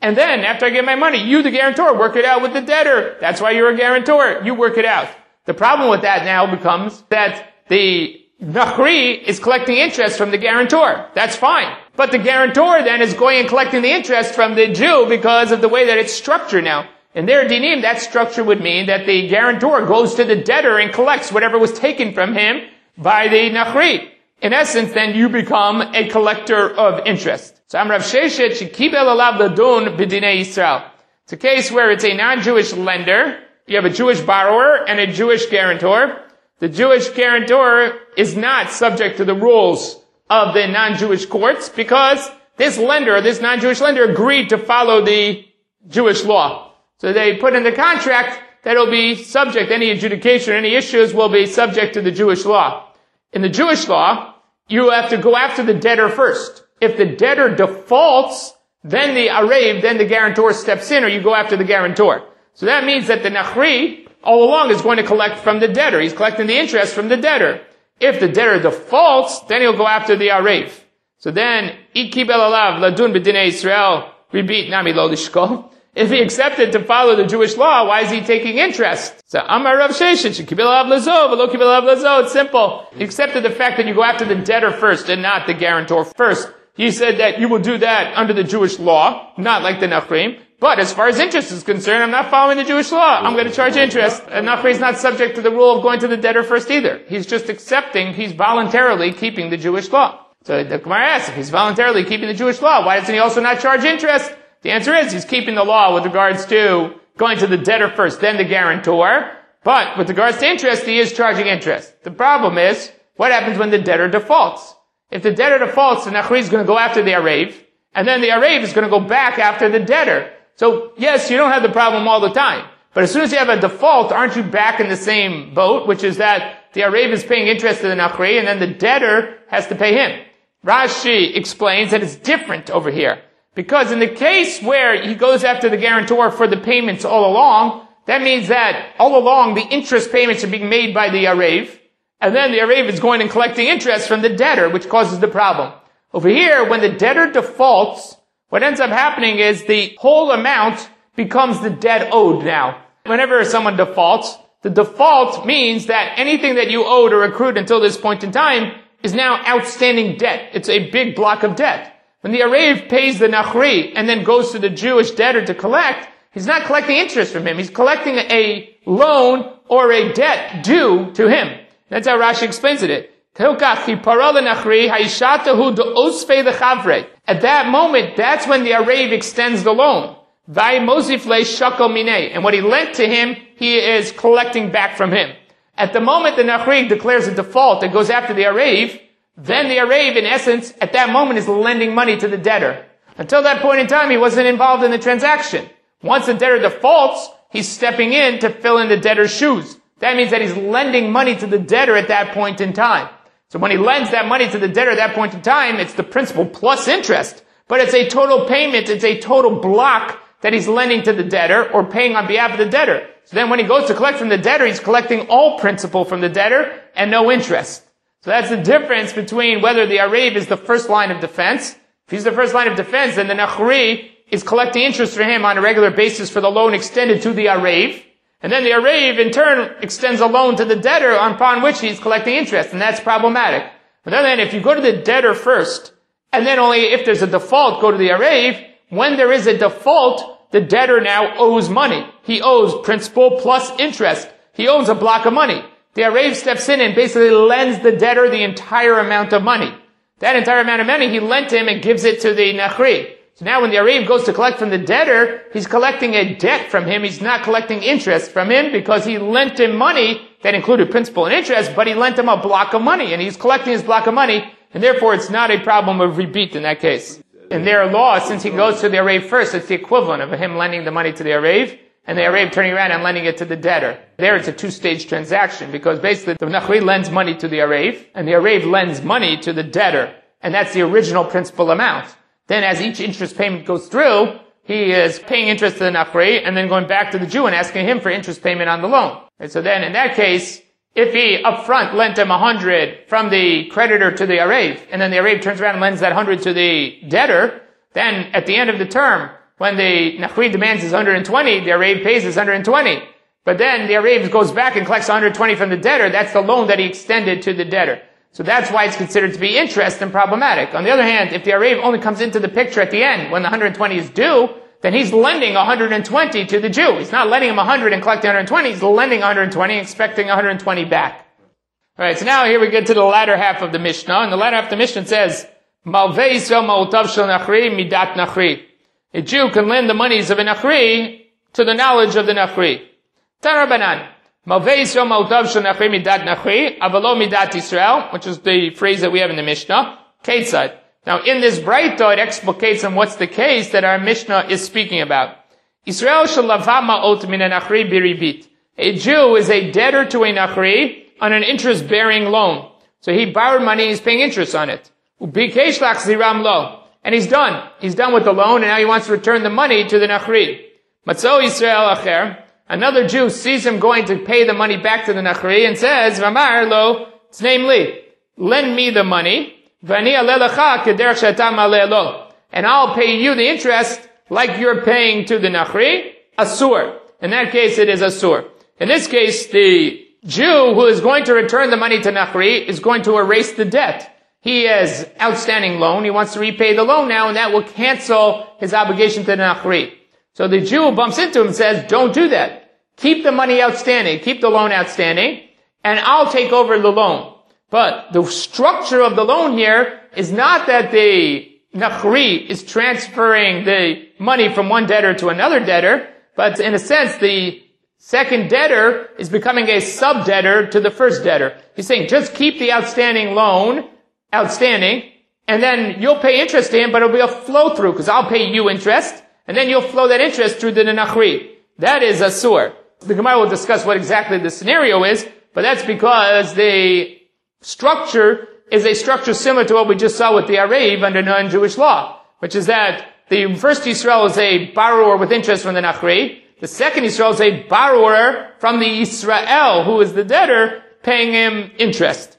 And then, after I get my money, you, the guarantor, work it out with the debtor. That's why you're a guarantor. You work it out. The problem with that now becomes that the Nachri is collecting interest from the guarantor. That's fine. But the guarantor then is going and collecting the interest from the Jew because of the way that it's structured now. In their dinim, that structure would mean that the guarantor goes to the debtor and collects whatever was taken from him by the Nachri. In essence, then you become a collector of interest. So Amar Rav Sheshet, shekibel alav ladun b'dinei Yisrael. It's a case where it's a non-Jewish lender. You have a Jewish borrower and a Jewish guarantor. The Jewish guarantor is not subject to the rules of the non-Jewish courts because this lender, this non-Jewish lender, agreed to follow the Jewish law. So they put in the contract that it'll be subject, any adjudication, any issues will be subject to the Jewish law. In the Jewish law, you have to go after the debtor first. If the debtor defaults, then the arev, then the guarantor steps in, or you go after the guarantor. So that means that the Nachri, all along, is going to collect from the debtor. He's collecting the interest from the debtor. If the debtor defaults, then he'll go after the arev. So then, ikibel alav ladun b'dinei Yisrael ribit nami lo lishkol. If he accepted to follow the Jewish law, why is he taking interest? So Amar Rav Sheshet, shekibel alav lazo, v'lo kibel alav lazo. It's simple. He accepted the fact that you go after the debtor first and not the guarantor first. He said that you will do that under the Jewish law, not like the Nachrim. But as far as interest is concerned, I'm not following the Jewish law. I'm going to charge interest. And Nachri is not subject to the rule of going to the debtor first either. He's just accepting, he's voluntarily keeping the Jewish law. So the Gemara asks, if he's voluntarily keeping the Jewish law, why doesn't he also not charge interest? The answer is, he's keeping the law with regards to going to the debtor first, then the guarantor. But with regards to interest, he is charging interest. The problem is, what happens when the debtor defaults? If the debtor defaults, the Nachri is going to go after the arev, and then the arev is going to go back after the debtor. So, yes, you don't have the problem all the time. But as soon as you have a default, aren't you back in the same boat, which is that the arev is paying interest to the Nachri, and then the debtor has to pay him. Rashi explains that it's different over here. Because in the case where he goes after the guarantor for the payments all along, that means that all along the interest payments are being made by the arev, and then the arev is going and collecting interest from the debtor, which causes the problem. Over here, when the debtor defaults, what ends up happening is the whole amount becomes the debt owed now. Whenever someone defaults, the default means that anything that you owed or accrued until this point in time is now outstanding debt. It's a big block of debt. When the arev pays the Nachri and then goes to the Jewish debtor to collect, he's not collecting interest from him. He's collecting a loan or a debt due to him. That's how Rashi explains it. At that moment, that's when the arev extends the loan. And what he lent to him, he is collecting back from him. At the moment the Nachri declares a default and goes after the arev, then the arev, in essence, at that moment is lending money to the debtor. Until that point in time, he wasn't involved in the transaction. Once the debtor defaults, he's stepping in to fill in the debtor's shoes. That means that he's lending money to the debtor at that point in time. So when he lends that money to the debtor at that point in time, it's the principal plus interest. But it's a total payment, it's a total block that he's lending to the debtor or paying on behalf of the debtor. So then when he goes to collect from the debtor, he's collecting all principal from the debtor and no interest. So that's the difference between whether the arev is the first line of defense. If he's the first line of defense, then the Nachri is collecting interest for him on a regular basis for the loan extended to the arev. And then the arev, in turn, extends a loan to the debtor upon which he's collecting interest, and that's problematic. But then if you go to the debtor first, and then only if there's a default, go to the arev, when there is a default, the debtor now owes money. He owes principal plus interest. He owes a block of money. The arev steps in and basically lends the debtor the entire amount of money. That entire amount of money he lent him and gives it to the Nachri. So now when the arev goes to collect from the debtor, he's collecting a debt from him. He's not collecting interest from him because he lent him money that included principal and interest, but he lent him a block of money, and he's collecting his block of money, and therefore it's not a problem of rebit in that case. In their law, since he goes to the arev first, it's the equivalent of him lending the money to the arev, and the arev turning around and lending it to the debtor. There it's a two-stage transaction, because basically the Nachri lends money to the arev, and the arev lends money to the debtor, and that's the original principal amount. Then as each interest payment goes through, he is paying interest to the Nachri, and then going back to the Jew and asking him for interest payment on the loan. And so then in that case, if he upfront lent him 100 from the creditor to the arev, and then the arev turns around and lends that 100 to the debtor, then at the end of the term, when the Nachri demands is 120, the Arev pays is 120. But then the Arev goes back and collects 120 from the debtor. That's the loan that he extended to the debtor. So that's why it's considered to be interest and problematic. On the other hand, if the Arev only comes into the picture at the end when the 120 is due, then he's lending 120 to the Jew. He's not lending him 100 and collecting 120. He's lending 120 and expecting 120 back. Alright, so now here we get to the latter half of the Mishnah. And the latter half of the Mishnah says, Malvei Yisrael ma'utav shel Nachri midat Nachri. A Jew can lend the monies of a Nachri to the knowledge of the Nachri. Tarabanan. Malvei Yisrael ma'utav shel Nachri midat Nachri, avalo midat Yisrael, which is the phrase that we have in the Mishnah. Ketzad. Now in this Braita, it explicates on what's the case that our Mishnah is speaking about. Yisrael shel lava ma'ot min Nachri biribit. A Jew is a debtor to a Nachri on an interest-bearing loan. So he borrowed money, he's paying interest on it. Ubikesh lachziram lo. And he's done. He's done with the loan, and now he wants to return the money to the Nachri. Matzo Yisrael acher. Another Jew sees him going to pay the money back to the Nachri and says, Vamar lo, it's namely, lend me the money, v'ani alelecha kederech she'ata maleh lo. And I'll pay you the interest like you're paying to the Nachri, asur. In that case, it is asur. In this case, the Jew who is going to return the money to Nachri is going to erase the debt. He has outstanding loan. He wants to repay the loan now, and that will cancel his obligation to the Nachri. So the Jew bumps into him and says, don't do that. Keep the money outstanding. Keep the loan outstanding, and I'll take over the loan. But the structure of the loan here is not that the Nachri is transferring the money from one debtor to another debtor, but in a sense, the second debtor is becoming a sub-debtor to the first debtor. He's saying, just keep the outstanding loan outstanding, and then you'll pay interest to him, but it'll be a flow-through, because I'll pay you interest, and then you'll flow that interest through to the Nachri. That is asur. The Gemara will discuss what exactly the scenario is, but that's because the structure is a structure similar to what we just saw with the Arev under non-Jewish law, which is that the first Yisrael is a borrower with interest from the Nachri. The second Yisrael is a borrower from the Yisrael, who is the debtor, paying him interest.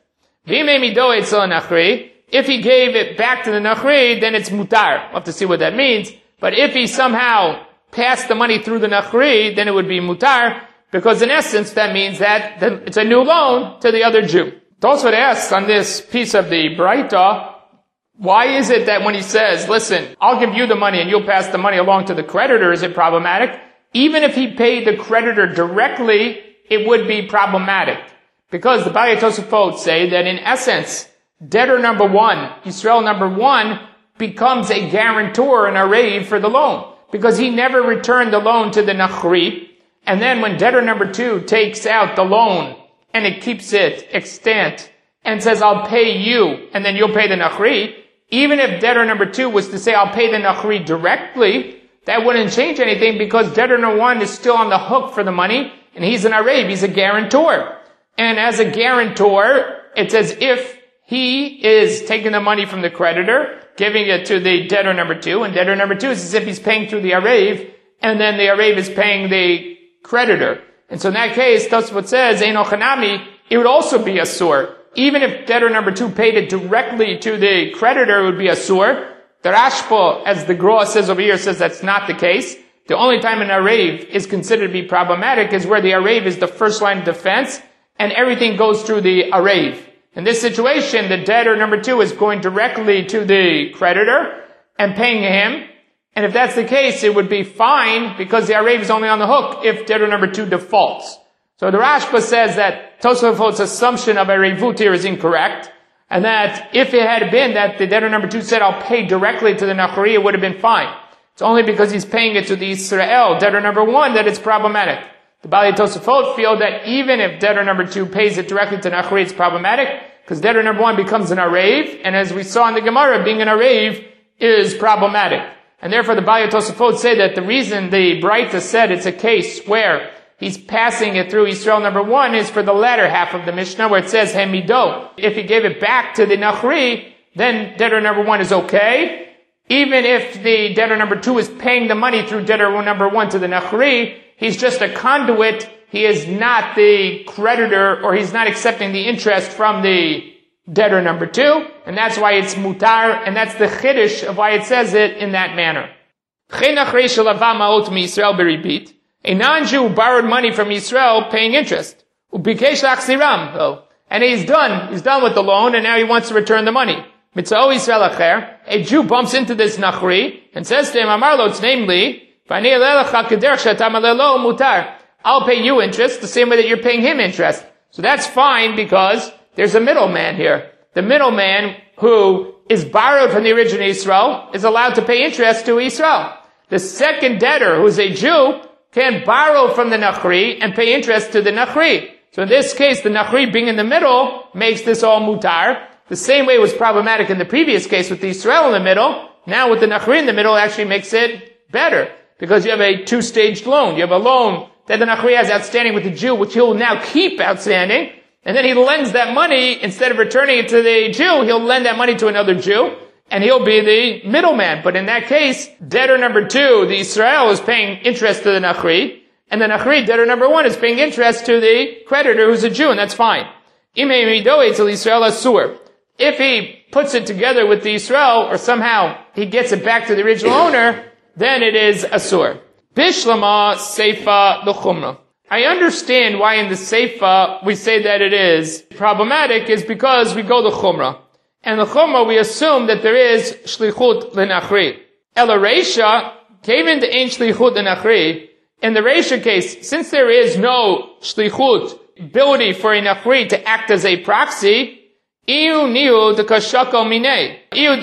If he gave it back to the Nachri, then it's mutar. We'll have to see what that means. But if he somehow passed the money through the Nachri, then it would be mutar, because in essence that means that it's a new loan to the other Jew. Tosfot asks on this piece of the Braita, why is it that when he says, listen, I'll give you the money and you'll pass the money along to the creditor, is it problematic? Even if he paid the creditor directly, it would be problematic. Because the Balei Tosafot say that in essence, debtor number one, Yisrael number one, becomes a guarantor and a Arev for the loan. Because he never returned the loan to the Nachri. And then when debtor number two takes out the loan, and it keeps it extant, and says, I'll pay you, and then you'll pay the Nachri, even if debtor number two was to say, I'll pay the Nachri directly, that wouldn't change anything, because debtor number one is still on the hook for the money, and he's an Arev, he's a guarantor. And as a guarantor, it's as if he is taking the money from the creditor, giving it to the debtor number two, and debtor number two is as if he's paying through the Arev, and then the Arev is paying the creditor. And so in that case, Tosfot says, Eino Chanami, it would also be asur. Even if debtor number two paid it directly to the creditor, it would be asur. The Rashba, as the Groa says over here, says that's not the case. The only time an Arev is considered to be problematic is where the Arev is the first line of defense, and everything goes through the Arev. In this situation, the debtor number two is going directly to the creditor and paying him. And if that's the case, it would be fine because the Arev is only on the hook if debtor number two defaults. So the Rashba says that Tosafot's assumption of Arevut here is incorrect, and that if it had been that the debtor number two said, I'll pay directly to the Nachri, it would have been fine. It's only because he's paying it to the Yisrael, debtor number one, that it's problematic. The Balei Tosafot feel that even if debtor number two pays it directly to Nachri, it's problematic, because debtor number one becomes an Arev, and as we saw in the Gemara, being an Arev is problematic. And therefore the Balei Tosafot say that the reason the Braita said it's a case where he's passing it through Yisrael number one is for the latter half of the Mishnah where it says Hemido. If he gave it back to the Nachri, then debtor number one is okay. Even if the debtor number two is paying the money through debtor number one to the Nachri, he's just a conduit. He is not the creditor, or he's not accepting the interest from the debtor number two, and that's why it's mutar, and that's the chiddush of why it says it in that manner. A non-Jew borrowed money from Israel paying interest. And he's done with the loan, and now he wants to return the money. A Jew bumps into this Nachri and says to him, Amarlo, its namely, I'll pay you interest the same way that you're paying him interest. So that's fine because there's a middleman here. The middleman who is borrowed from the original Israel is allowed to pay interest to Israel. The second debtor, who's a Jew, can borrow from the Nachri and pay interest to the Nachri. So in this case, the Nachri being in the middle makes this all mutar. The same way it was problematic in the previous case with the Israel in the middle. Now with the Nachri in the middle, it actually makes it better. Because you have a two-staged loan. You have a loan that the Nachri has outstanding with the Jew, which he'll now keep outstanding. And then he lends that money, instead of returning it to the Jew, he'll lend that money to another Jew. And he'll be the middleman. But in that case, debtor number 2, the Israel, is paying interest to the Nachri. And the Nachri, debtor number 1, is paying interest to the creditor who's a Jew, and that's fine. If he puts it together with the Israel, or somehow he gets it back to the original owner, then it is asur. Bishlama seifa l'chumra. I understand why in the seifa we say that it is problematic is because we go the chumra. And the chumra we assume that there is shlichut l'nachri. Ela reisha came into ein shlichut l'nachri. In the reisha case, since there is no shlichut, ability for a nachri to act as a proxy, iu niu de kashako mine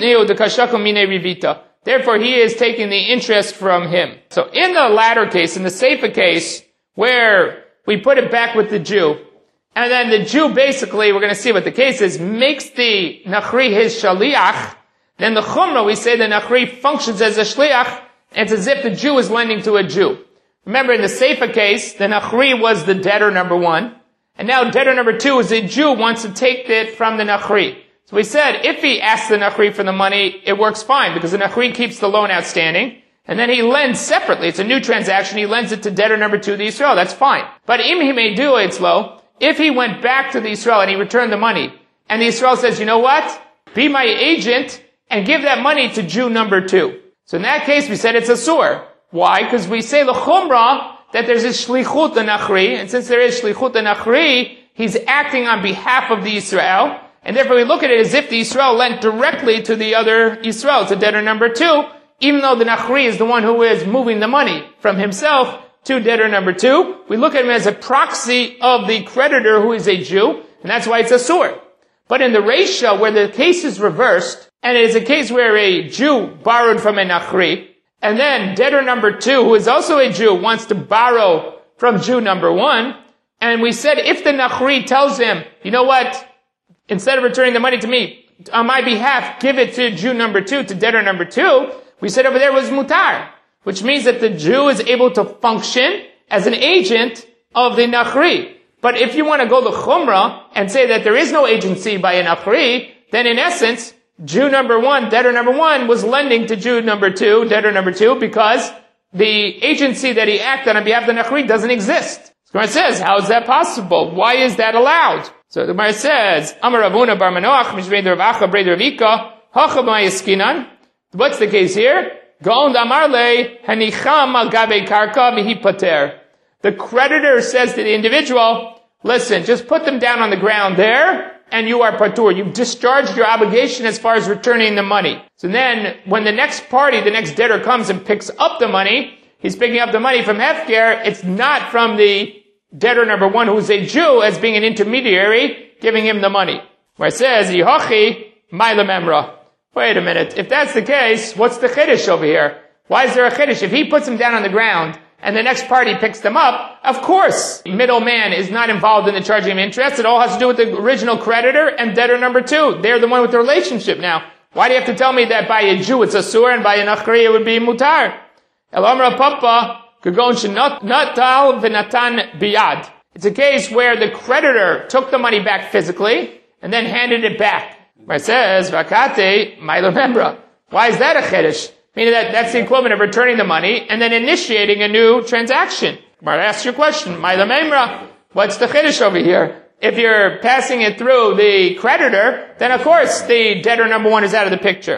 rivita. Therefore, he is taking the interest from him. So in the latter case, in the seifa case, where we put it back with the Jew, and then the Jew basically, we're going to see what the case is, makes the Nachri his shaliach, then the Chumrah, we say the Nachri functions as a shliach, and it's as if the Jew is lending to a Jew. Remember, in the seifa case, the Nachri was the debtor number 1, and now debtor number 2 is a Jew wants to take it from the Nachri. So we said, if he asks the Nachri for the money, it works fine, because the Nachri keeps the loan outstanding, and then he lends separately. It's a new transaction. He lends it to debtor number 2, the Israel. That's fine. But im he may do it slow. If he went back to the Israel and he returned the money, and the Israel says, you know what? Be my agent and give that money to Jew number 2. So in that case, we said it's asur. Why? Because we say l'chumra that there's a shlichut l'nachri, and since there is shlichut l'nachri, he's acting on behalf of the Israel, and therefore we look at it as if the Israel lent directly to the other Israel, to debtor number 2, even though the Nachri is the one who is moving the money from himself to debtor number 2. We look at him as a proxy of the creditor who is a Jew, and that's why it's asur. But in the Reisha, where the case is reversed, and it is a case where a Jew borrowed from a Nachri, and then debtor number 2, who is also a Jew, wants to borrow from Jew number 1, and we said if the Nachri tells him, you know what, instead of returning the money to me, on my behalf, give it to Jew number 2, to debtor number 2, we said over there was mutar, which means that the Jew is able to function as an agent of the Nachri. But if you want to go the Chumrah and say that there is no agency by a Nachri, then in essence, Jew number 1, debtor number 1, was lending to Jew number 2, debtor number 2, because the agency that he acted on behalf of the Nachri doesn't exist. The Gemara says, how is that possible? Why is that allowed? So the Gemara says, Amar Ravuna bar Manoach, Mishvei Rav Acha, Brei Rav Ika, Hacha b'mayaskinan. What's the case here? Gaon damarle hanicham al gabe karka mihi pater. The creditor says to the individual, listen, just put them down on the ground there, and you are patur. You've discharged your obligation as far as returning the money. So then, when the next party, the next debtor comes and picks up the money, he's picking up the money from Hefker. It's not from the debtor number 1, who's a Jew, as being an intermediary, giving him the money. Where it says, Yihochi Maila Memra. Wait a minute. If that's the case, what's the chiddush over here? Why is there a chiddush? If he puts them down on the ground, and the next party picks them up, of course, middleman is not involved in the charging of interest. It all has to do with the original creditor and debtor number 2. They're the one with the relationship now. Why do you have to tell me that by a Jew it's asur, and by a Nachri it would be mutar? El Amra Papa, Kagon Natal V'Natan Biyad. It's a case where the creditor took the money back physically, and then handed it back. Where it says, Vakate Maila Membra. Why is that a chiddush? Meaning that's the equivalent of returning the money and then initiating a new transaction. Gemara asks your question, Maila Memra, what's the chiddush over here? If you're passing it through the creditor, then of course the debtor number 1 is out of the picture.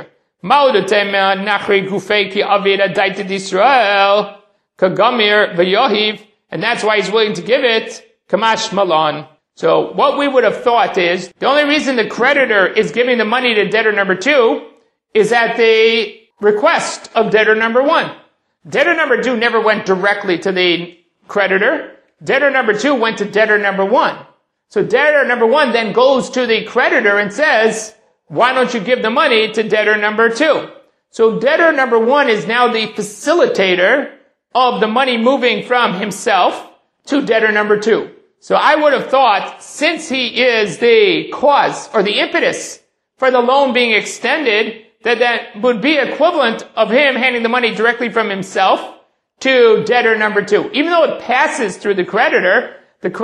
Ma'udatem nachri gufei ki aveda daited Israel kagamir v'yohiv, and that's why he's willing to give it kamash malon. So what we would have thought is, the only reason the creditor is giving the money to debtor number 2 is at the request of debtor number 1. Debtor number 2 never went directly to the creditor. Debtor number 2 went to debtor number 1. So debtor number 1 then goes to the creditor and says, why don't you give the money to debtor number 2? So debtor number 1 is now the facilitator of the money moving from himself to debtor number 2. So I would have thought, since he is the cause or the impetus for the loan being extended, that would be equivalent of him handing the money directly from himself to debtor number 2. Even though it passes through the creditor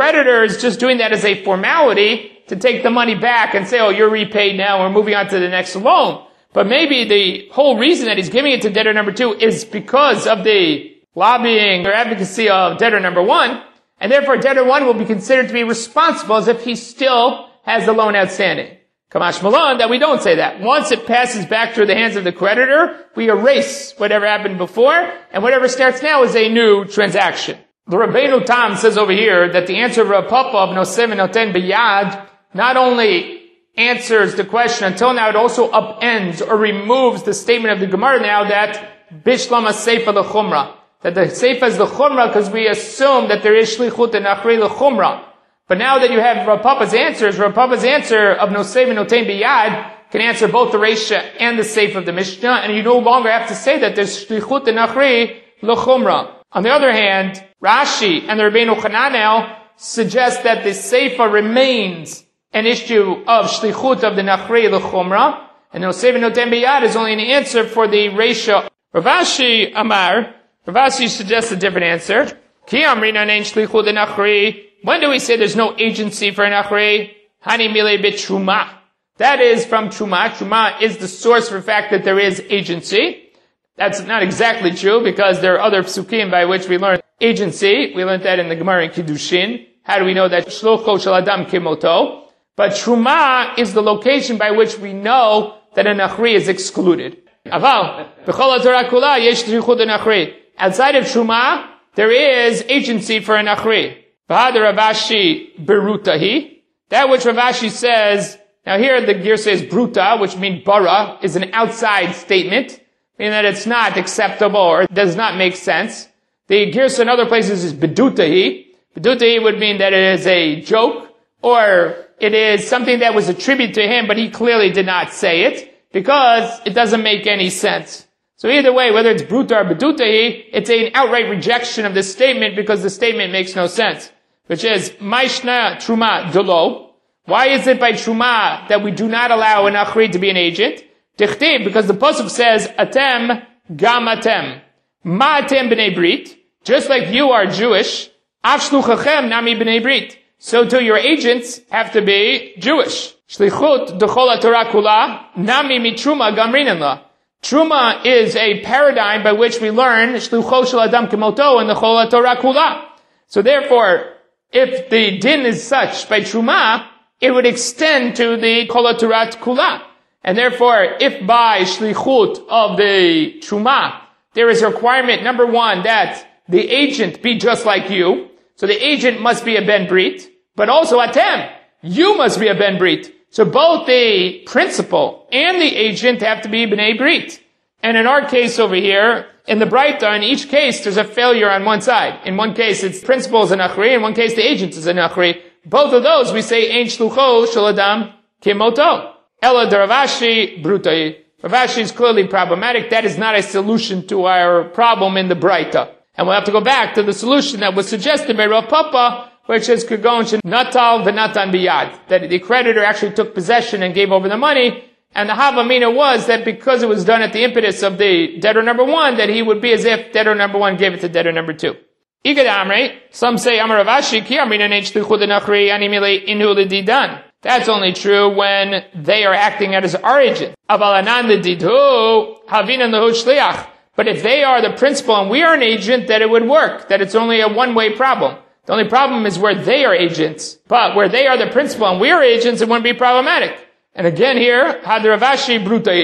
is just doing that as a formality to take the money back and say, oh, you're repaid now, we're moving on to the next loan. But maybe the whole reason that he's giving it to debtor number 2 is because of the lobbying or advocacy of debtor number 1, and therefore debtor 1 will be considered to be responsible as if he still has the loan outstanding. Kamash Malon, that we don't say that. Once it passes back through the hands of the creditor, we erase whatever happened before, and whatever starts now is a new transaction. The Rabbeinu Tam says over here that the answer of Rav Papa of Nosem Noten B'Yad not only answers the question until now, it also upends or removes the statement of the Gemara now that Bishlam HaSeifa L'Chumra. That the Seifa is the Chumra because we assume that there is Shlichut and Achri L'Chumra. But now that you have Rav Papa's answers, Rav Papa's answer of Nosei Notein B'Yad can answer both the Reisha and the Seif of the Mishnah, and you no longer have to say that there's Shlichut and Achri L'Chumra. On the other hand, Rashi and the Rabbeinu Chananel suggest that the Seifa remains an issue of Shlichut of the Nachri L'Chumra, and Nosei Notein B'Yad is only an answer for the Reisha. Rav Ashi Amar, Rav Ashi suggests a different answer. Ki amrina nein shlichut denachri. When do we say there's no agency for an achri? Hani mile bit truma. That is from truma. Truma is the source for the fact that there is agency. That's not exactly true because there are other psukim by which we learn agency. We learned that in the Gemara in Kiddushin. How do we know that shlocho shel adam kimoto? But truma is the location by which we know that an achri is excluded. Aval b'chol haTorah kula yesh shlichut denachri. Outside of Truma, there is agency for an achri. V'had Rav Ashi berutahi. That which Rav Ashi says, now here the gear says bruta, which means bara, is an outside statement, meaning that it's not acceptable or does not make sense. The gear in other places is bedutahi. Bedutahi would mean that it is a joke, or it is something that was attributed to him, but he clearly did not say it, because it doesn't make any sense. So either way, whether it's bruta or bedutahi, it's an outright rejection of this statement because the statement makes no sense. Which is, Maishna Truma Dolo. Why is it by Truma that we do not allow an achri to be an agent? Tichtib, because the pasuk says, Atem gam atem. Ma atem b'nei brit. Just like you are Jewish, Av shluchachem nami b'nei brit. So too your agents have to be Jewish. Shlichut d'chol haTorah kula, nami mitruma gamrinan la. Truma is a paradigm by which we learn shlucho shel adam kemoto and the chol haTorah kula. So therefore, if the din is such by truma, it would extend to the chol haTorah kula. And therefore, if by shlichut of the truma, there is a requirement, number one, that the agent be just like you. So the agent must be a ben brit, but also atem, you must be a ben brit. So both the principal and the agent have to be B'nai Brit. And in our case over here, in the Braita, in each case, there's a failure on one side. In one case, it's principal is an achri. In one case, the agent is an achri. Both of those, we say, Ein shlucho shel adam kimoto. Ela de Rav Ashi brutai. Rav Ashi is clearly problematic. That is not a solution to our problem in the Braita. And we'll have to go back to the solution that was suggested by Rav Papa, which is Kagon Natal V'Natan Biyad, that the creditor actually took possession and gave over the money, and the Havamina was that because it was done at the impetus of the debtor number 1, that he would be as if debtor number 1 gave it to debtor number 2. Igad Amrei, some say Amar Rav Ashi, Ki Amrina Neich Shlichut Nachri Animile Inhu L'Didan. That's only true when they are acting as our agent. Aval Anan L'Didhu Havinan L'Hu Shliach. But if they are the principal and we are an agent, that it would work, that it's only a one-way problem. The only problem is where they are agents. But where they are the principal and we are agents, it wouldn't be problematic. And again here, Had Rav Ashi brutai.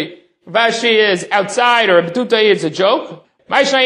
Vashi is outside, or B'tutai is a joke. Why is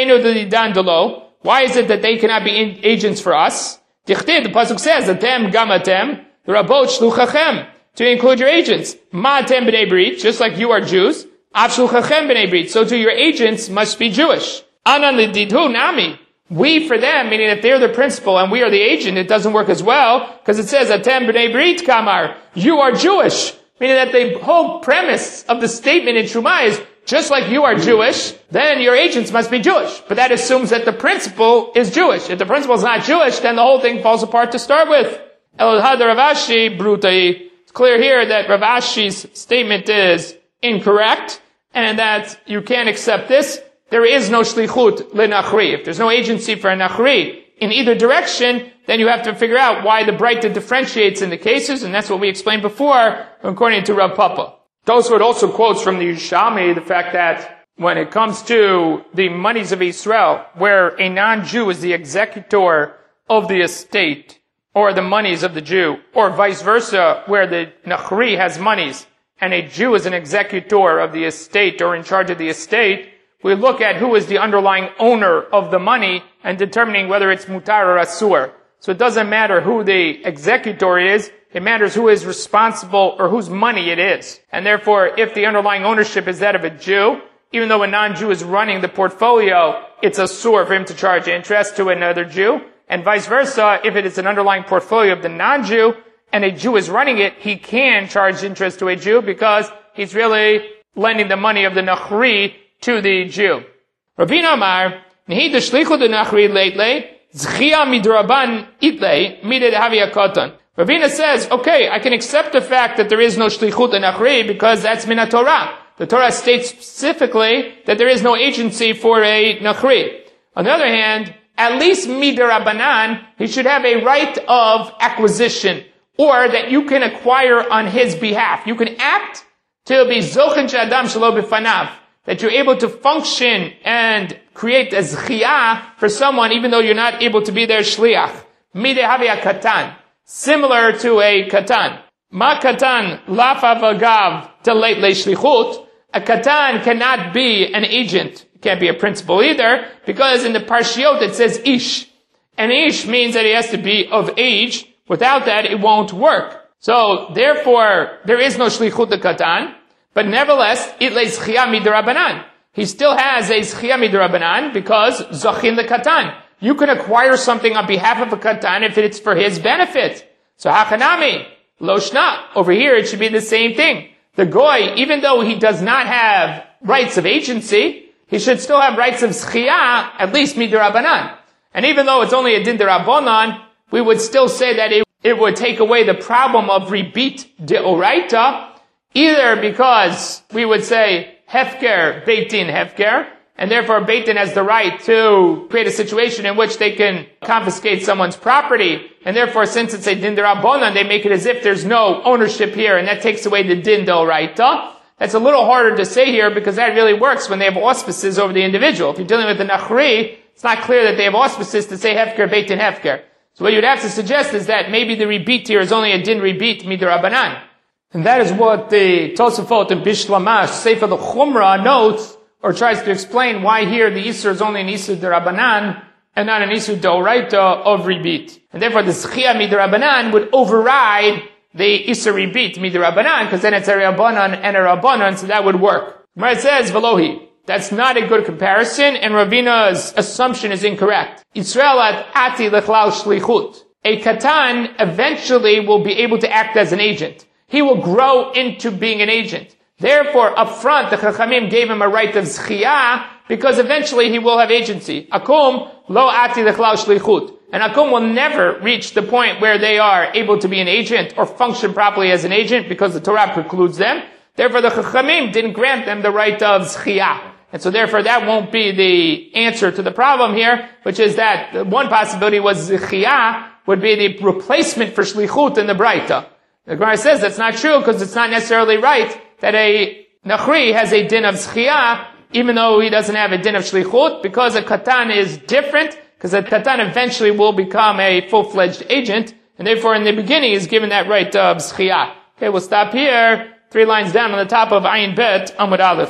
it that they cannot be agents for us? The pasuk says, "Atem gamatem rabot shluchachem," to include your agents. Ma'atem b'nei brit, just like you are Jews. Av shluchachem b'nei brit, so too your agents must be Jewish. Anan lididhu nami. We for them, meaning that they're the principal and we are the agent, it doesn't work as well, because it says, Atem b'nei brit kamar, you are Jewish. Meaning that the whole premise of the statement in Truma is, just like you are Jewish, then your agents must be Jewish. But that assumes that the principal is Jewish. If the principal is not Jewish, then the whole thing falls apart to start with. Elad Ravashi brutai. It's clear here that Rav Ashi's statement is incorrect, and that you can't accept this. There is no shlichut le-nachri. If there's no agency for a nachri in either direction, then you have to figure out why the Breita differentiates in the cases, and that's what we explained before, according to Rav Papa. Tosfot also quotes from the Yerushalmi the fact that when it comes to the monies of Israel, where a non-Jew is the executor of the estate, or the monies of the Jew, or vice versa, where the nachri has monies, and a Jew is an executor of the estate, or in charge of the estate, we look at who is the underlying owner of the money and determining whether it's mutar or asur. So it doesn't matter who the executor is, it matters who is responsible or whose money it is. And therefore, if the underlying ownership is that of a Jew, even though a non-Jew is running the portfolio, it's asur for him to charge interest to another Jew. And vice versa, if it is an underlying portfolio of the non-Jew and a Jew is running it, he can charge interest to a Jew because he's really lending the money of the nachri to the Jew. Rabbeinu Amar, Nehi deshlichu de nachri leitle, zchia midraban itle, mided havia koton. Rabbeinu says, okay, I can accept the fact that there is no shlichut de nachri because that's min Torah. The Torah states specifically that there is no agency for a nachri. On the other hand, at least midarabanan, he should have a right of acquisition, or that you can acquire on his behalf. You can act to be zochen she'adam shelo b'fanav, that you're able to function and create a zchiyah for someone even though you're not able to be their shliach. Midei havia katan, similar to a katan. Ma katan lafav agav teleit leishlichut. A katan cannot be an agent. It can't be a principal either, because in the parshiot it says ish. And ish means that he has to be of age. Without that, it won't work. So, therefore, there is no shlichut de katan. But nevertheless, it le zchiyah midrabanan. He still has a zchiyah midrabanan because zachin le katan. You can acquire something on behalf of a katan if it's for his benefit. So hachanami, lo shna. Over here, it should be the same thing. The goy, even though he does not have rights of agency, he should still have rights of zchiyah, at least midrabanan. And even though it's only a din derabanan, we would still say that it would take away the problem of ribit deoraita, either because we would say hefker, beit din hefker, and therefore beit din has the right to create a situation in which they can confiscate someone's property, and therefore since it's a din derabanan, they make it as if there's no ownership here, and that takes away the din deoraita. That's a little harder to say here because that really works when they have auspices over the individual. If you're dealing with the nachri, it's not clear that they have auspices to say hefker, beit din hefker. So what you'd have to suggest is that maybe the ribit here is only a din ribit midirabanan. And that is what the Tosafot in Bishlamash, Sefer the Chumrah, notes, or tries to explain why here the Isur is only an Isur derabanan, and not an Isur deoraita of ribit. And therefore the Zchiyah midirabanan would override the Isur ribit midirabanan, because then it's a Rabbanan and a Rabbanan, so that would work. Where it says, Velohi, that's not a good comparison, and Ravina's assumption is incorrect. Yisrael at ati lechlal shlichut. A katan eventually will be able to act as an agent. He will grow into being an agent. Therefore, up front, the Chachamim gave him a right of zchiyah, because eventually he will have agency. Akum lo ati lechlal shlichut. And Akum will never reach the point where they are able to be an agent or function properly as an agent, because the Torah precludes them. Therefore, the Chachamim didn't grant them the right of zchiyah. And so therefore that won't be the answer to the problem here, which is that one possibility was zchiyah would be the replacement for shlichut in the Breita. The Gemara says that's not true because it's not necessarily right that a nachri has a din of zchiyah even though he doesn't have a din of shlichut, because a katan is different, because a katan eventually will become a full-fledged agent, and therefore in the beginning is given that right of zchiyah. Okay, we'll stop here. 3 lines down on the top of Ayin Bet, Amud Aleph.